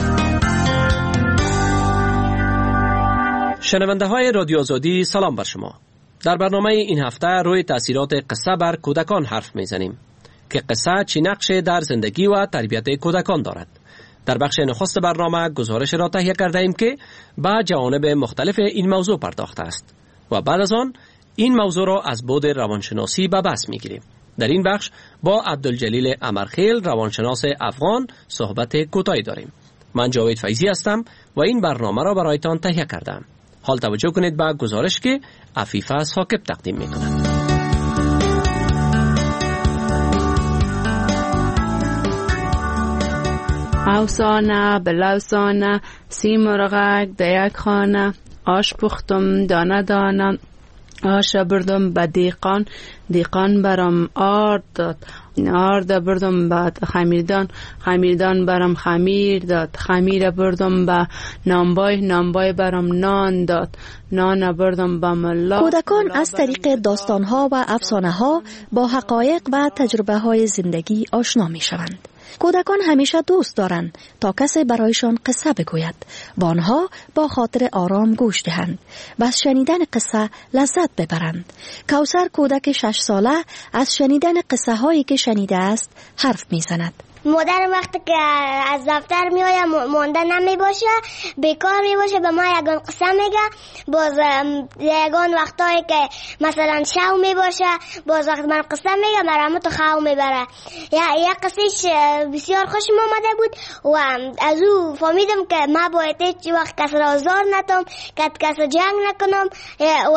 شنونده های رادیو آزادی سلام بر شما. در برنامه این هفته روی تأثیرات قصه بر کودکان حرف میزنیم که قصه چی نقش در زندگی و تربیت کودکان دارد. در بخش نخست برنامه گزارش را تهیه کرده ایم که به جوانب مختلف این موضوع پرداخته است و بعد از آن این موضوع را از بعد روانشناسی به بحث میگیریم. در این بخش با عبدالجلیل امرخیل روانشناس افغان صحبت کوتاهی داریم. من جاوید فیضی هستم و این برنامه را برایتان تهیه کردم. حال توجه کنید به گزارش که عفیفه ثاقب تقدیم می‌کند. اوسانه بلوسانه سیمرغک دیک خانه آش پختم دانه دانه آش بردم به دیقان دیقان برام آرد داد آرد بردم به خمیردان خمیردان برام خمیر داد خمیر بردم به نانبای نانبای برام نان داد نان بردم به ملا. کودکان از طریق داستانها و افسانه‌ها با حقایق و تجربه‌های زندگی آشنا می‌شوند. کودکان همیشه دوست دارند تا کسی برایشان قصه بگوید و آنها با خاطر آرام گوش دهند و از شنیدن قصه لذت ببرند. کوثر کودک 6 ساله از شنیدن قصه هایی که شنیده است حرف میزند. مادر وقتی که از دفتر میآید مانده نمی باشه بیکار می باشه به ما یگان قصه میگه باز یگان وقتایی که مثلا شو می باشه باز وقت من قصه میگه مرامو تو خواهو میبره. یک قصهش بسیار خوشم آمده بود و از او فهمیدم که ما باید هیچ وقت کس را آزار نتم کس جنگ نکنم و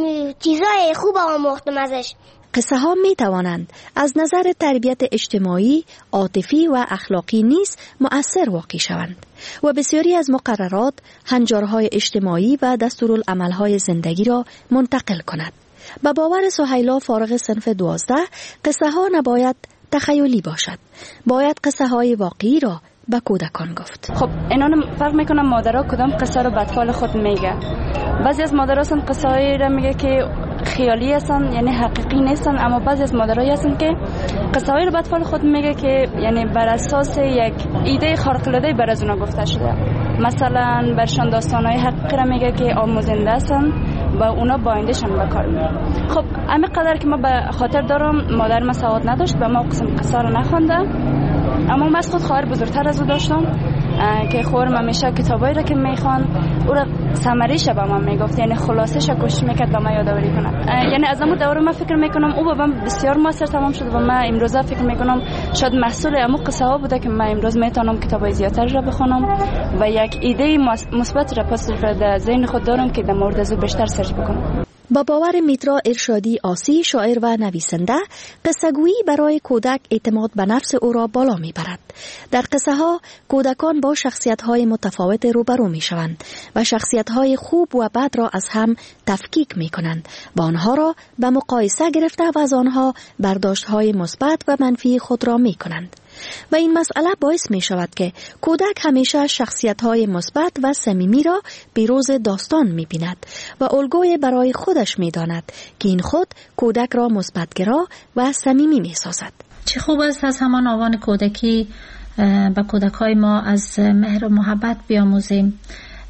چیزای خوب آموختم ازش. قصه ها می توانند از نظر تربیت اجتماعی، عاطفی و اخلاقی نیز مؤثر واقع شوند و بسیاری از مقررات، هنجارهای اجتماعی و دستورالعملهای زندگی را منتقل کند. به باور سهیلا فارغ صنف 12 قصه ها نباید تخیلی باشد. باید قصه های واقعی را به کودکان گفت. خب اینا فرق میکنه مادرها کدام قصه رو به اطفال خود میگه. بعضی از مادرها هستن قصه هایی رو میگه که خیالی هستن یعنی حقیقی نیستن، اما بعضی از مادرها هستن که قصه هایی رو به اطفال خود میگه که یعنی بر اساس یک ایده خارق العاده بر از اونا گفته شده. مثلا برشان داستانهای حقیقی رو میگه که آموزنده هستن و اونا با آیندهشان به کار میبرن. خب همین قدر که ما به خاطر دارم مادر ما سواد نداشت و ما قسم قصه رو نخونده، اما من از خود خواهر بزرگتر از او داشتم که خواهرم همیشه کتابایی را که میخوان او را سمریش به من میگفت، یعنی خلاصش کوشش میکرد به من یادآوری کنه. یعنی از اون دوره من فکر میکنم او به من بسیار موثر تمام شد و من امروزه فکر میکنم شاید محصول امو قصه ها بوده که من امروز میتونم کتابای زیادتر را بخونم و یک ایده مثبت را پس در ذهن خود دارم که در مورد از بیشتر سرچ بکنم. با باور میترا ارشادی آسی، شاعر و نویسنده، قصه‌گویی برای کودک اعتماد به نفس او را بالا میبرد. در قصه ها کودکان با شخصیت‌های متفاوت روبرو میشوند و شخصیت‌های خوب و بد را از هم تفکیک میکنند و آنها را به مقایسه گرفته و از آنها برداشت‌های مثبت و منفی خود را میکنند. و این مسئله باعث می شود که کودک همیشه شخصیت‌های مثبت و صمیمی را پیروز داستان می بیند و الگوی برای خودش می داند که این خود کودک را مثبت‌گرا و صمیمی می سازد. چه خوب است از همان آوان کودکی به کودک‌های ما از مهر و محبت بیاموزیم،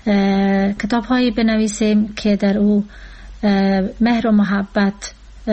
کتاب‌هایی بنویسیم که در او مهر و محبت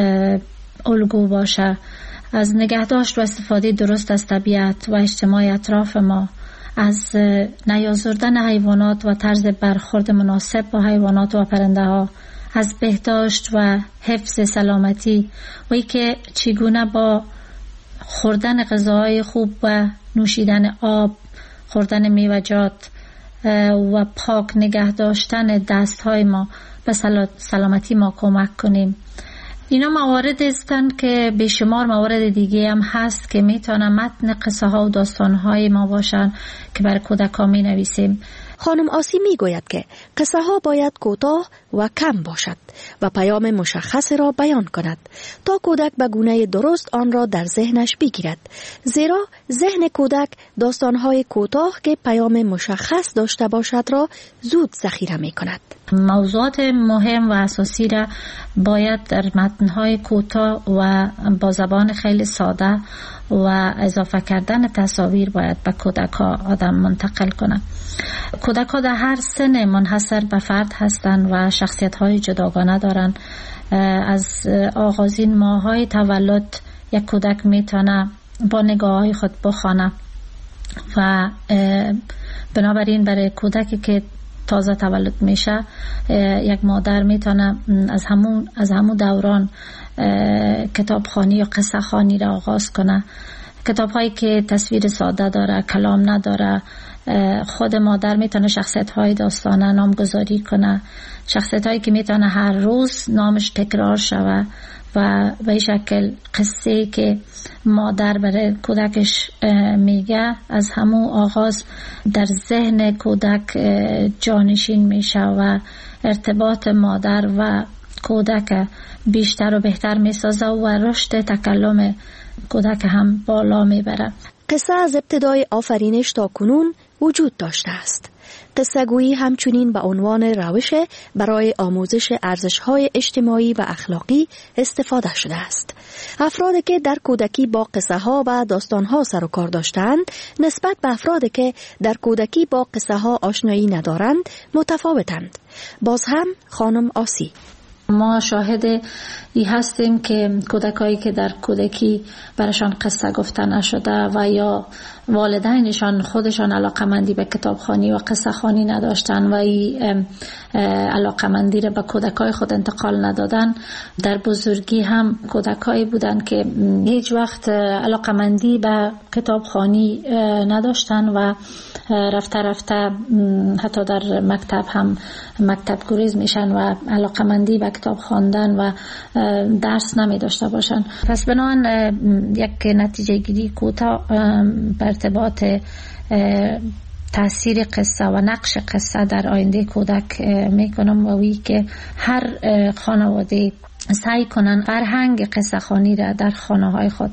الگو باشه، از نگهداشت و استفاده درست از طبیعت و اجتماع اطراف ما، از نیازردن حیوانات و طرز برخورد مناسب با حیوانات و پرنده ها، از بهداشت و حفظ سلامتی و ای که چگونه با خوردن غذاهای خوب و نوشیدن آب، خوردن میوه‌جات و پاک نگه داشتن دستهای ما به سلامتی ما کمک کنیم. اینا موارد هستند که به شمار موارد دیگه هم هست که میتونه متن قصه ها و داستان های ما باشن که برای کودکان می نویسیم. خانم آسی می گوید که قصه ها باید کوتاه و کم باشد و پیام مشخص را بیان کند تا کودک به گونه درست آن را در ذهنش بگیرد، زیرا ذهن کودک داستانهای کوتاه که پیام مشخص داشته باشد را زود ذخیره می کند. موضوعات مهم و اساسی را باید در متن‌های کوتاه و با زبان خیلی ساده و اضافه کردن تصاویر باید به کودک‌ها آدم منتقل کنه. کودک‌ها در هر سن منحصر به فرد هستند و شخصیت‌های جداگانه دارند. از آغازین ماه‌های تولد یک کودک میتونه با نگاه‌های خود بخوانه و بنابراین برای کودکی که تازه تولد میشه یک مادر میتونه از همون دوران کتابخوانی یا قصه خوانی را آغاز کنه. کتاب هایی که تصویر ساده داره، کلام نداره، خود مادر میتونه شخصیت های داستانه نامگذاری کنه، شخصیت هایی که میتونه هر روز نامش تکرار شوه و به این شکل قصه که مادر برای کودکش میگه از همون آغاز در ذهن کودک جانشین میشه و ارتباط مادر و کودک بیشتر و بهتر میسازه و رشد تکلم کودک هم بالا میبره. قصه از ابتدای آفرینش تا کنون وجود داشته است. قصه گویی همچنین به عنوان روش برای آموزش ارزش‌های اجتماعی و اخلاقی استفاده شده است. افرادی که در کودکی با قصه ها و داستان ها سر و کار داشتند نسبت به افرادی که در کودکی با قصه ها آشنایی ندارند متفاوتند. باز هم خانم آسی: ما شاهد ای هستیم که کودکایی که در کودکی برشان قصه گفته نشده و یا والدینشان خودشان علاقمندی به کتابخوانی و قصه خوانی نداشتن و این علاقمندی را به کودکای خود انتقال ندادن، در بزرگی هم کودکایی بودن که هیچ وقت علاقمندی به کتابخوانی نداشتن و رفته رفته حتی در مکتب هم مکتب گریز میشن و علاقمندی به کتاب خواندن و درس نمی داشته باشن. پس بنابراین یک نتیجه گیری کوتاه بر ارتباط تاثیر قصه و نقش قصه در آینده کودک میکنم و وی که هر خانواده سعی کنن فرهنگ قصه خوانی را در خانه های خود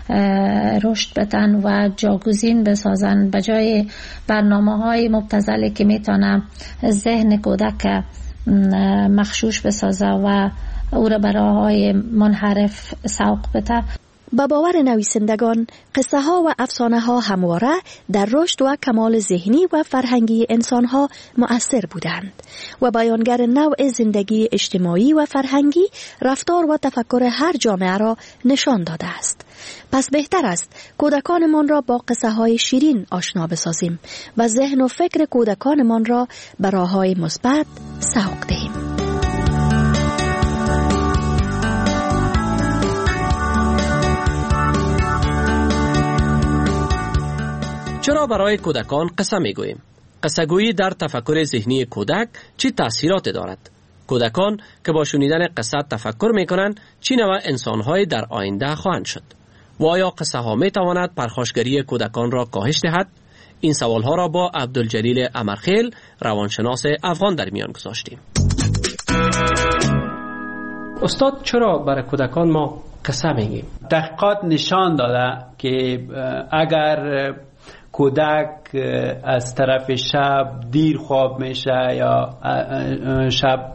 رشد بدن و جاگزین بسازن به جای برنامه های مبتذلی که میتونه ذهن کودک مخشوش بسازه و او را به راه‌های منحرف سوق بده. با باور نویسندگان قصه ها و افسانه ها همواره در رشد و کمال ذهنی و فرهنگی انسان ها مؤثر بودند و بیانگر نوع زندگی اجتماعی و فرهنگی، رفتار و تفکر هر جامعه را نشان داده است. پس بهتر است کودکانمان را با قصه های شیرین آشنا بسازیم و ذهن و فکر کودکانمان را به راه‌های مثبت سوق دهیم. چرا برای کودکان قصه میگوییم؟ قصه گویی در تفکر ذهنی کودک چی تأثیرات دارد؟ کودکان که با شنیدن قصه تفکر میکنند چی نوع انسان‌های در آینده خواهند شد؟ و آیا قصه ها میتواند پرخاشگری کودکان را کاهش دهد؟ این سوالها را با عبدالجلیل امرخیل، روانشناس افغان، در میان گذاشتیم. استاد، چرا برای کودکان ما قصه میگیم؟ تحقیقات نشان داده که اگر کودک از طرف شب دیر خواب میشه یا شب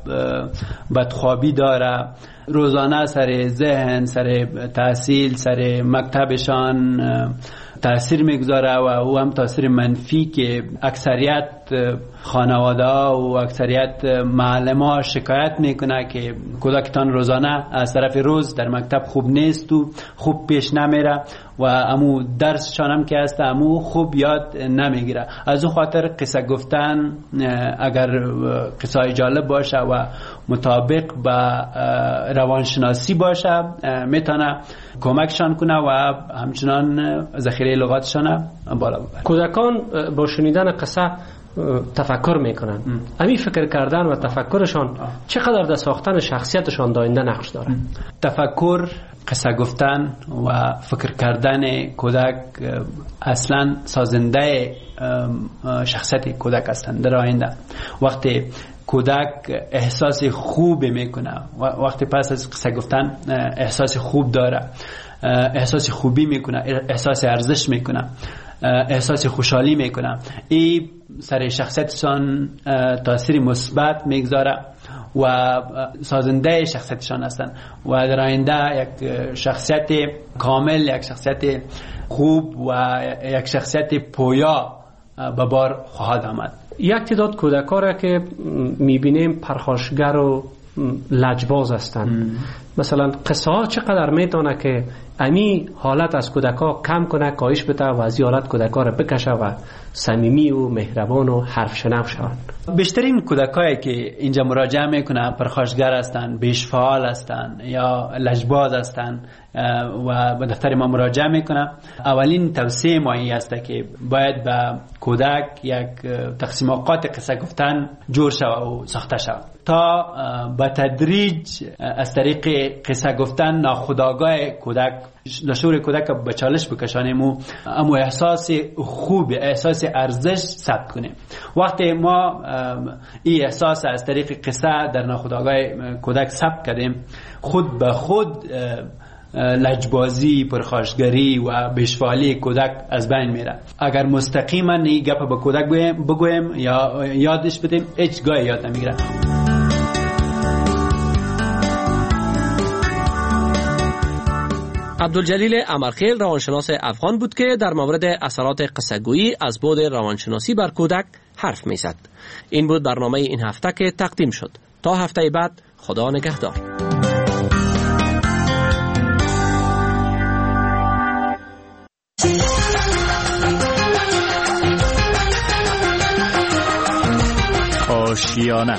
بدخوابی داره، روزانه سر ذهن، سر تحصیل، سر مکتبشان تاثیر میگذاره و او هم تاثیر منفی که اکثریت خانواده و اکثریت معلمان شکایت میکنه که کودکتان روزانه از طرف روز در مکتب خوب نیست و خوب پیش نمیره و امو درسشان هم که هست امو خوب یاد نمیگیره. از اون خاطر قصه گفتن اگر قصه جالب باشه و مطابق با روانشناسی باشه میتونه کمکشان کنه و همچنان ذخیره لغاتشان بالا ببره. کودکان با شنیدن قصه تفکر میکنن. همین فکر کردن و تفکرشان چقدر در ساختن شخصیتشان داینده نقش داره؟ تفکر، قصه گفتن و فکر کردن کودک اصلا سازنده شخصیت کودک هستند در آینده. وقتی کودک احساس خوب میکنه، وقتی پس از قصه گفتن احساس خوب داره، احساس خوبی میکنه، احساس ارزش میکنه، احساس خوشحالی میکنه، این سر شخصیتشان تاثیر مثبت میگذاره و سازنده شخصیتشان هستند و در آینده یک شخصیت کامل، یک شخصیت خوب و یک شخصیت پویا به بار خواهد آمد. یک تعداد کودک‌ها را که میبینیم پرخاشگر و لجباز هستند، مثلا قصه ها چقدر میتونه که امی حالت از کودک‌ها کم کنه، کاهش بده و از حالت کودک‌ها را بکشه و صمیمی و مهربان و حرف شنو شوند؟ بیشترین کودکایی که اینجا مراجعه میکنن پرخاشگر هستند، بیش فعال هستند یا لجباز هستند و به دفتر ما مراجعه میکنن، اولین توصیه ما این است که باید به کودک یک تقسیم اوقات قصه گفتن جور شود و ساخته شود تا به تدریج از طریق قصه گفتن ناخودآگاه کودک لشور کودک به چالش بکشانیم و اما احساس خوب، احساس ارزش ثبت کنیم. وقتی ما این احساس از طریق قصه در ناخودآگاه کودک ثبت کردیم، خود به خود لجبازی، پرخاشگری و بیشفالی کودک از بین میره. اگر مستقیما این گپ به کودک بگویم یا یادش بدیم، هیچ گاهی یاد نمیگیره. عبدالجلیل امرخیل روانشناس افغان بود که در مورد اثرات قصه‌گویی از بعد روانشناسی بر کودک حرف میزد. این بود برنامه این هفته که تقدیم شد. تا هفته بعد، خدا نگهدار. آشیانه،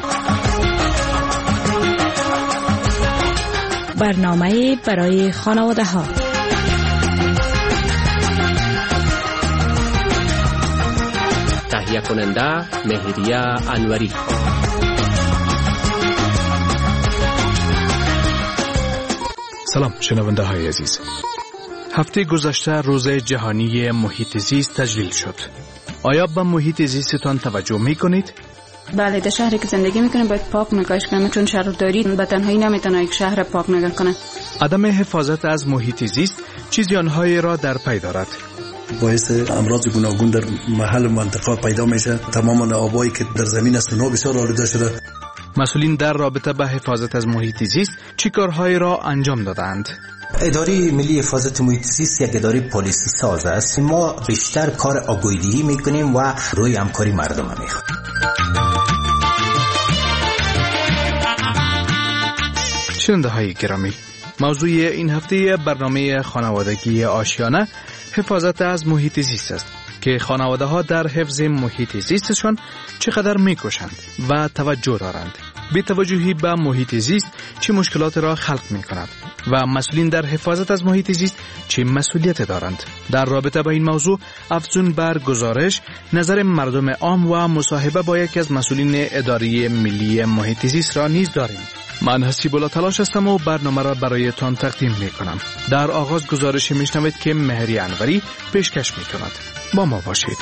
برنامه برای خانواده ها. تهیه کننده مهریه انوری. سلام شنونده های عزیز. هفته گذشته روز جهانی محیط زیست تجلیل شد. آیا به محیط زیستتان توجه می کنید؟ بله، در شهری که زندگی میکنیم باید پاک نگاهش کنیم، چون شهرداری به تنهایی نمیتونه یک شهر پاک نگاه کنه. عدم حفاظت از محیط زیست چه زیانهایی را در پی دارد؟ باعث امراض گوناگون در محل منطقه پیدا میشه. تمام آبایی که در زمین است نو بسیار آلوده شده. مسئولین در رابطه با حفاظت از محیط زیست چه کارهایی را انجام دادند؟ اداره ملی حفاظت محیط زیست یک اداره پالیسی ساز است. ما بیشتر کار آگاهی‌دهی میکنیم و روی همکاری مردم میخوایم. شنونده های گرامی، موضوع این هفته برنامه خانوادگی آشیانه حفاظت از محیط زیست است که خانواده ها در حفظ محیط زیستشان چقدر میکوشند و توجه دارند. بی توجهی به محیط زیست چه مشکلات را خلق می کند و مسئولین در حفاظت از محیط زیست چه مسئولیت دارند. در رابطه با این موضوع افزون بر گزارش نظر مردم عام و مصاحبه با یکی از مسئولین اداره ملی محیط زیست را نیز داریم. من حسیب الله تلاش هستم و برنامه را برایتان تقدیم می کنم. در آغاز گزارشی می شنوید که مهریه انوری پیشکش می کند. با ما باشید.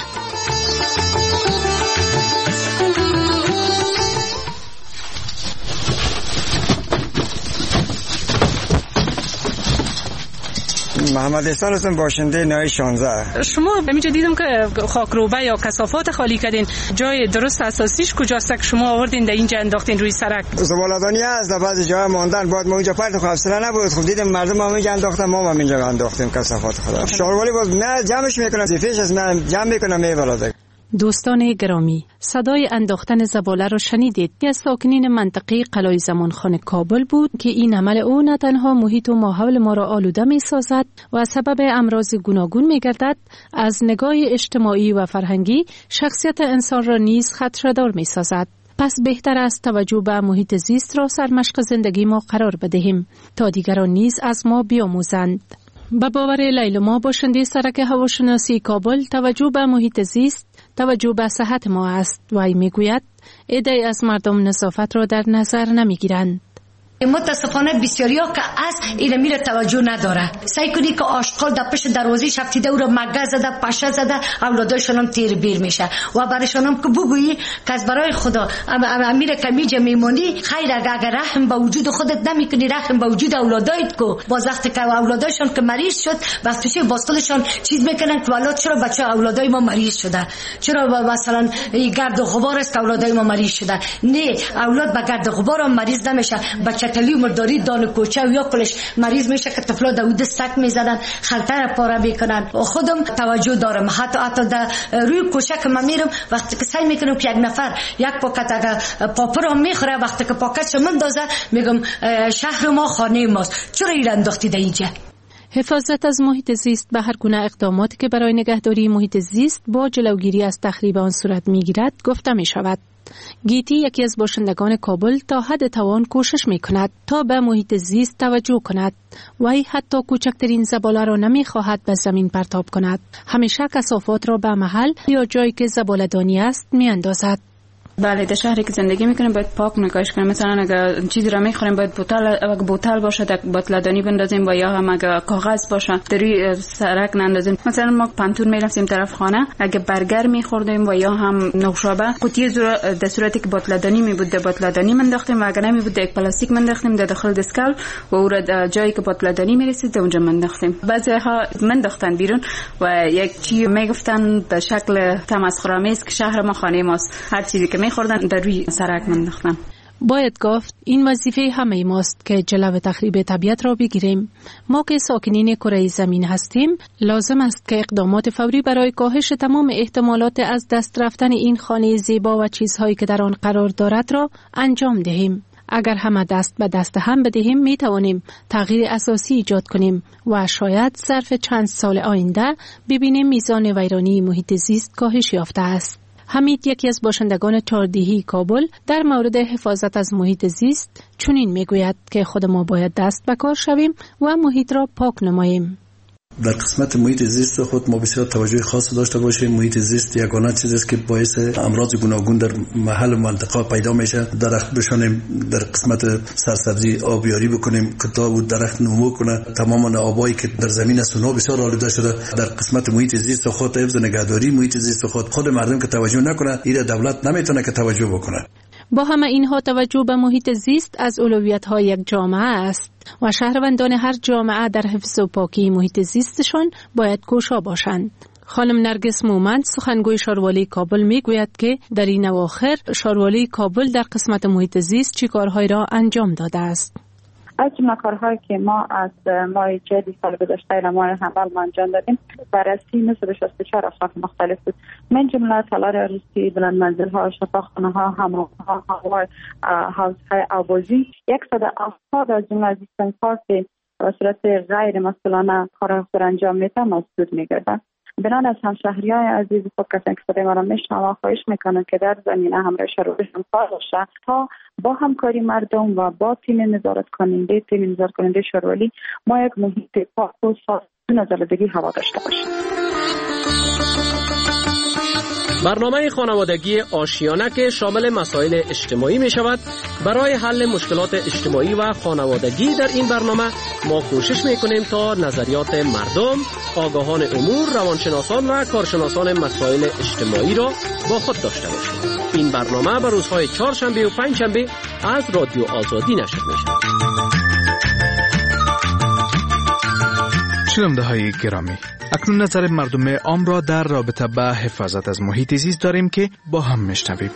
محمد احسان هستم، باشنده نای 16. شما همینجا دیدم که خاکروبه یا کثافات خالی کردین. جای درست اساسیش کجاست که شما آوردین در اینجا انداختین روی سرک؟ زباله‌دانی است، در بعضی جاها ماندن. بعد ما اونجا پرت حوصله نبود. خب دیدم مردم هم اینجا انداختن، ما هم اینجا انداختیم کثافات خدا. شاروالی باز نه جمعش میکنن، زیفش از من جمع میکنم میبرد. دوستان گرامی، صدای انداختن زباله را شنیدید. از ساکنین منطقه قلعه زمانخان کابل بود که این عمل او نه تنها محیط و ماحول ما را آلوده می سازد و سبب امراض گوناگون می گردد، از نگاه اجتماعی و فرهنگی شخصیت انسان را نیز خطره‌دار می سازد. پس بهتر است توجه به محیط زیست را سرمشق زندگی ما قرار بدهیم تا دیگران نیز از ما بیاموزند. به باور لیلما باشنده سرک هواشناسی کابل، توجه به محیط زیست توجه به صحت ما است و ای میگوید عده‌ای از مردم نظافت را در نظر نمیگیرند. متاسفانه بسیاری ها که از این میره توجه نداره. سعی کنی که آشغال در پشت دروازه شفتیده او را مگه زده، پشه زده، اولادایشان هم تیر بیر میشه و برایشان هم که بگویی که از برای خدا امیر که میجه میمونی خیر، اگر رحم به وجود خودت نمی کنی رحم به وجود اولادایت کو. باز وقتی که اولادایشان که مریض شد وقتی چه باستولشان چیز میکنن که ولاد چرا بچه اولادای ما مریض شده، چرا مثلا گرد و غبار است که اولادای ما مریض شده. نه، اولاد به گرد و غبار هم مریض نمیشه، بچه تلی مرداری دان کوچه و یا کلش مریض میشه که طفلا داود سک میزدن، خلطه را پاره میکنن. خودم توجه دارم، حتی در روی کوچه که من میرم وقتی که سعی میکنم که یک نفر یک پاکت اگر پاپر هم میخوره، وقتی که پاکتش مندازه میگم شهر ما خانه ماست، چرا این انداختی در اینجا؟ حفاظت از محیط زیست به هر گونه اقداماتی که برای نگهداری محیط زیست با جلوگیری از تخریب آن صورت میگیرد گفته می شود. گیتی، یکی از باشندگان کابل، تا حد توان کوشش می کند تا به محیط زیست توجه کند. وی حتی کوچکترین زباله را نمی خواهد به زمین پرتاب کند. همیشه کثافات را به محل یا جایی که زباله‌دانی است می اندازد. بله، در شهری که زندگی میکنیم باید پاک نگاهش کنیم. مثلا اگر چیزی را میخوریم باید بوتل باشه، در بوتلدانی بندازیم و یا هم اگر کاغذ باشه در روی سرک نندازیم. مثلا ما پانتون میرفتیم طرف خانه، اگه برگر میخوردیم و یا هم نوشابه، قوطی در صورتی که بوتلدانی می بود در بوتلدانی منداختیم و اگر نمی بود در پلاستیک منداختیم در داخل دستکال و او را جایی که بوتلدانی میرسید در اونجا منداختیم. بعضی ها منداختن بیرون و یک چی میگفتن به شکل تمسخرآمیز که شهر ما خانه ماست، هر چیزی که میخوردن در روی سرک منداختن. باید گفت این وظیفه همه ماست که جلو تخریب طبیعت را بگیریم. ما که ساکنین کره زمین هستیم لازم است که اقدامات فوری برای کاهش تمام احتمالات از دست رفتن این خانه زیبا و چیزهایی که در آن قرار دارد را انجام دهیم. اگر همه دست به دست هم بدهیم می توانیم تغییر اساسی ایجاد کنیم و شاید ظرف چند سال آینده ببینیم میزان ویرانی محیط زیست کاهش یافته است. حمید، یکی از باشندگان چهاردهی کابل، در مورد حفاظت از محیط زیست چنین میگوید که خود ما باید دست به کار شویم و محیط را پاک نماییم. در قسمت محیط زیست خود ما بسیار توجه خاص داشته باشیم. محیط زیست یگانه چیزی است که باعث امراض گوناگون در محل منطقه پیدا میشه. درخت بشانیم، در قسمت سرسبزی آبیاری بکنیم که تا اون درخت نمو کنه. تمام آبایی که در زمین است اونها بسیار آلوده شده. در قسمت محیط زیست خود حفظ نگهداری محیط زیست خود مردم که توجه نکنه، ایره دولت نمیتونه که توجه بکنه. با همه اینها توجه به محیط زیست از اولویت‌های یک جامعه است و شهروندان هر جامعه در حفظ و پاکی محیط زیستشان باید کوشا باشند. خانم نرگس مومند، سخنگوی شاروالی کابل، میگوید که در این اواخر شاروالی کابل در قسمت محیط زیست چی کارهایی را انجام داده است. از جمله کارهایی که ما از ماه جدی سال گذشته ماه حمل انجام دادیم بررسی 964 اصناف مختلف بود، من جمله تالار عروسی، بلند منزل ها، شفاخانه ها، حمام ها، هاوس های آبازی. 170 از جمله از این کار که به صورت غیر مسئولانه کار خود انجام میده مسدود میگردن. بنان از همشهریای عزیز خود کسانی که صدای ما را میشنوند خواهش میکنم که در زمینه همراه شروعشون کار باشه تا با همکاری مردم و با تیم نظارت کننده شاروالی ما یک محیط پاک و صاف از آلودگی هوا داشته باشیم. برنامه خانوادگی آشیانه که شامل مسائل اجتماعی می شود. برای حل مشکلات اجتماعی و خانوادگی در این برنامه ما کوشش می کنیم تا نظریات مردم، آگاهان امور، روانشناسان و کارشناسان مسائل اجتماعی را با خود داشته باشیم. این برنامه به روزهای چهارشنبه و پنجشنبه از رادیو آزادی نشر می شود. شنونده های گرامی، اکنون نظر مردم عام را در رابطه به حفاظت از محیط زیست داریم که با هم میشنویم.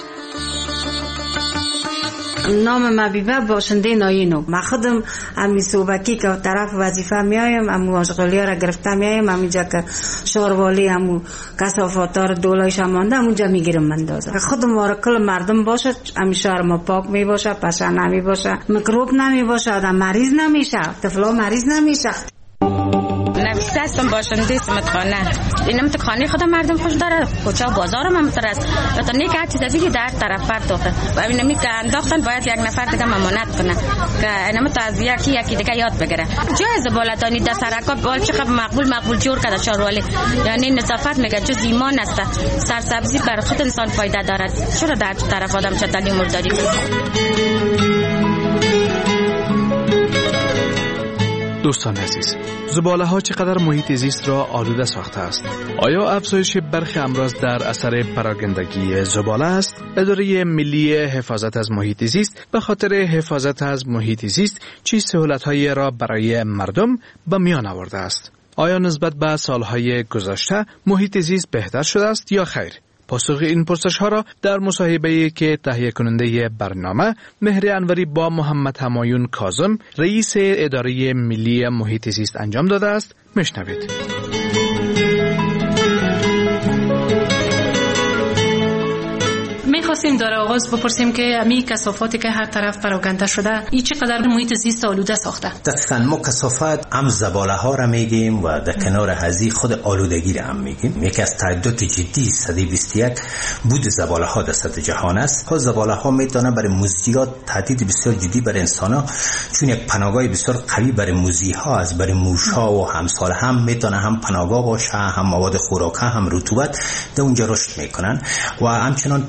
نام مبیبه باشنده ناینو. من خودم امی صوبکی که طرف وظیفه میایم، امو آشغالی را گرفته میایم، همینجا که شاروالی همو کثافات را دولایش مانده همونجا میگیرم مندازم. خودم وارکل مردم باشه، امی شهر ما پاک می باشه، پشه نمی باشه، میکروب نمی باشه، آدم مریض نمیشه، طفلا مریض نمیشه. نویسته هستم، باشنده سمتخانه. این متخانه خود مردم خوش داره، کوچه و بازار هم مترس. تا نیک هر چیز دیگه در طرف پرداخته و این نمی که انداختن باید یک نفر دیگه ممانعت کنه که اینم تا از یکی دیگه یاد بگیره. جای زباله‌دانی در سرکا بال چقدر مقبول جور کرده شاروالی، یعنی نظافت میگه جز ایمان است. سرسبزی بر خود انسان فایده دارد، چرا در طرف آدم چتالی مرداری؟ دوستان عزیز، زباله ها چقدر محیط زیست را آلوده ساخته است؟ آیا افزایش برخی امراض در اثر پراگندگی زباله است؟ اداره ملی حفاظت از محیط زیست به خاطر حفاظت از محیط زیست چه سهولت‌هایی را برای مردم به میان آورده است؟ آیا نسبت به سالهای گذشته محیط زیست بهتر شده است یا خیر؟ پاسخ این پرسش ها را در مصاحبه‌ای که تهیه کننده برنامه مهر انوری با محمد همایون کاظم، رئیس اداره ملی محیط زیست انجام داده است، میشنوید. می‌خواستیم در آغاز بپرسیم که امی کثافاتی که هر طرف پراکنده شده این چقدر محیط زیست آلوده ساخته؟ دقیقاً ما کثافت هم زباله ها را میگیم و در کنار هزی خود آلودگی را هم میگیم. یکی از تهدیدات جدی سده 21 بود زباله ها در سطح جهان است. ها زباله ها میتونه برای موذیات تهدید بسیار جدی برای انسان ها، چون یک پناهگاه بسیار قوی برای موذی ها است. برای موش ها و همسال هم میتونه هم پناهگاه باشه، هم مواد خوراکه، هم رطوبت در اونجا رشد میکنن و همچنان پشه ها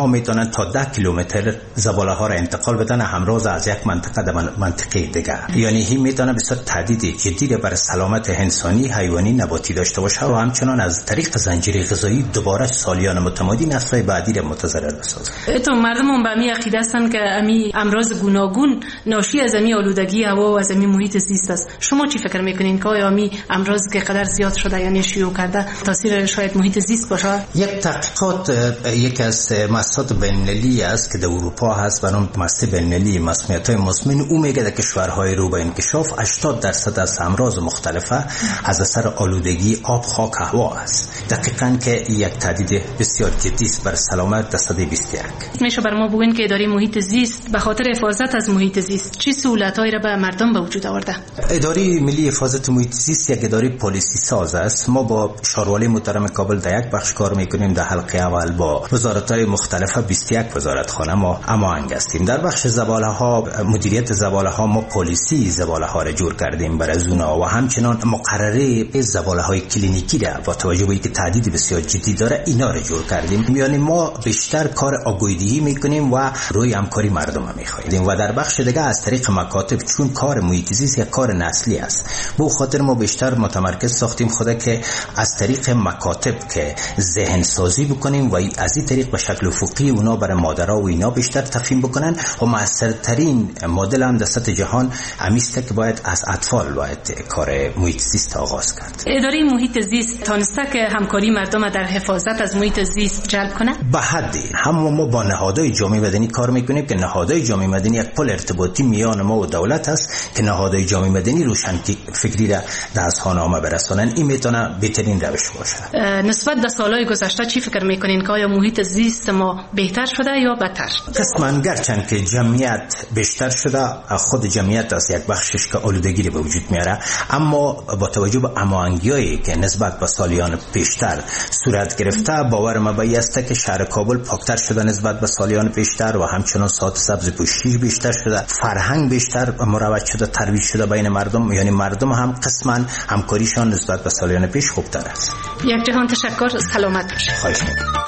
ها میتونن تا 10 کیلومتر زباله ها را انتقال بدن همراز از یک منطقه به منطقه دیگه. یعنی این میتونه بسیار تهدید جدی بر سلامت انسانی، حیوانی، نباتی داشته باشه و همچنان از طریق زنجیره غذایی دوباره سالیان متمادی نسل‌های بعدی را متضرر بسازه. تو مردم به می عقیده هستند که امی امراض گوناگون ناشی از امی آلودگی هوا و از امی محیط زیست است. شما چی فکر میکنین که آیا امی امراض که قدر زیاد شده یعنی شیوع کرده تاثیر شاید محیط زیست باشه؟ یک تحقیقات یکی از مؤسسات بین‌المللی است که در اروپا هست به نام مؤسسه بین‌المللی مسمومیت‌های مزمن. او میگه در کشورهای رو به انکشاف 80% از امراض مختلفه از اثر آلودگی آب، خاک، هوا است. دقیقاً که یک تهدید بسیار جدی است بر سلامت در سده 21. میشه بر ما بگین که اداره محیط زیست به خاطر حفاظت از محیط زیست چه سهولت‌هایی را به مردم به وجود آورده؟ اداره ملی حفاظت محیط زیست یک اداره پالیسی ساز است. ما با شاروالی محترم کابل در یک بخش کار میکنیم. در حلقه اول با وزارت‌های مختلف 21 وزارتخانه ما هماهنگ هستیم. در بخش زباله ها، مدیریت زباله ها، ما پالیسی زباله ها را جور کردیم برای زونا و همچنان مقرره زباله های کلینیکی را با توجه به اینکه تهدید بسیار جدی داره اینا را جور کردیم. یعنی ما بیشتر کار آگاهی‌دهی میکنیم و روی همکاری مردم میخواهیم و در بخش دیگه از طریق مکاتب، چون کار محیط زیست یک کار نسلی است، به خاطر ما بیشتر متمرکز ساختیم خدا که از طریق مکاتب که ذهن سازی بکنیم و از این طریق به شکل افقی اونا برای مادرها و اینا بیشتر تفهیم بکنن و موثرترین مدل هم در سطح جهان همیسته که باید از اطفال باید کار محیط زیست آغاز کرد. اداره محیط زیست تانسته که همکاری مردم در حفاظت از محیط زیست جلب کنه؟ به حدی ما با نهادهای جامعه مدنی کار میکنیم که نهادهای جامعه مدنی یک پل ارتباطی میان ما و دولت است که نهادهای جامعه مدنی روشن فکری را در اذهان عامه برسانن. این میتونه بهترین روش باشه. نسبت به سالهای گذشته چی فکر میکنین که آیا محیط زیست ما بهتر شده یا بدتر؟ قسماً گرچند که جمعیت بیشتر شده، خود جمعیت از یک بخشش که آلودگی به وجود میاره، اما با توجه به هماهنگی‌هایی که نسبت به سالیان پیشتر صورت گرفته، باور ما به است که شهر کابل پاکتر شده نسبت به سالیان پیشتر و همچنان ساعت سبز پوشش بیشتر شده، فرهنگ بیشتر مروج شده، ترویج شده بین مردم. یعنی مردم هم قسماً همکاریشان نسبت به سالیان پیش خوبتر است. یک جهان تشکر، سلامت باشید. خواهش می‌کنم.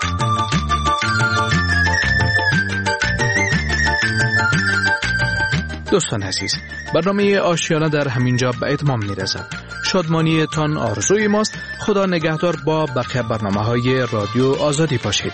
دوستان عزیز، برنامه آشیانه در همینجا به اتمام میرسد. شادمانی تان آرزوی ماست. خدا نگهدار. با بقیه برنامه‌های رادیو آزادی باشید.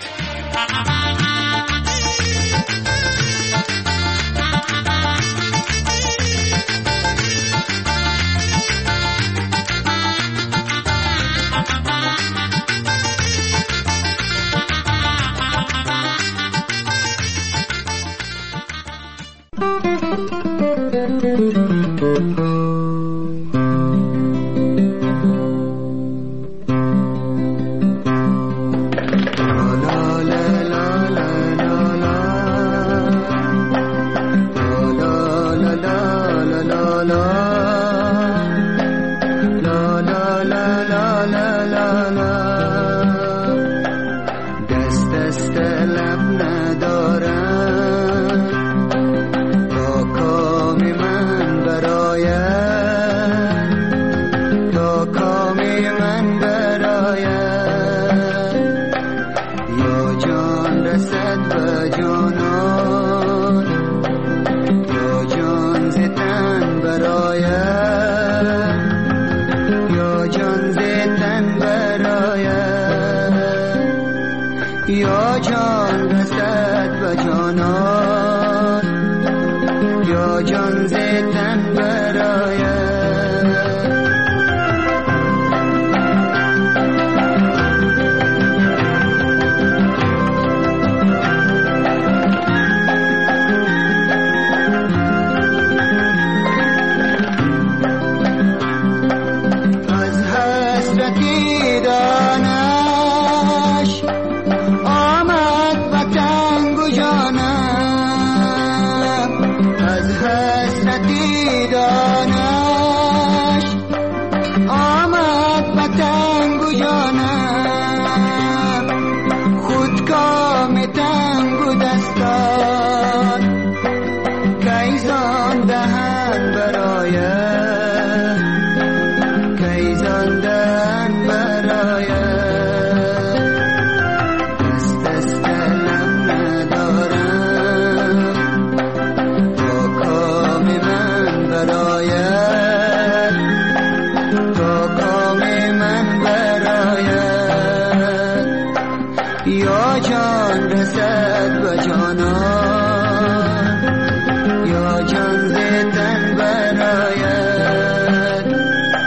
جانان یا جان ز تن برآید.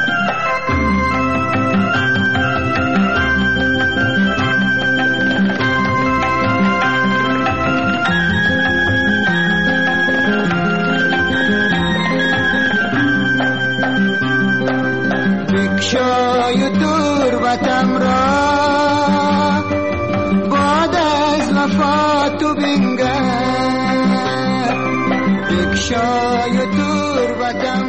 بکشای تربتم را باد از وفا تو بنگر، بکشای تربتم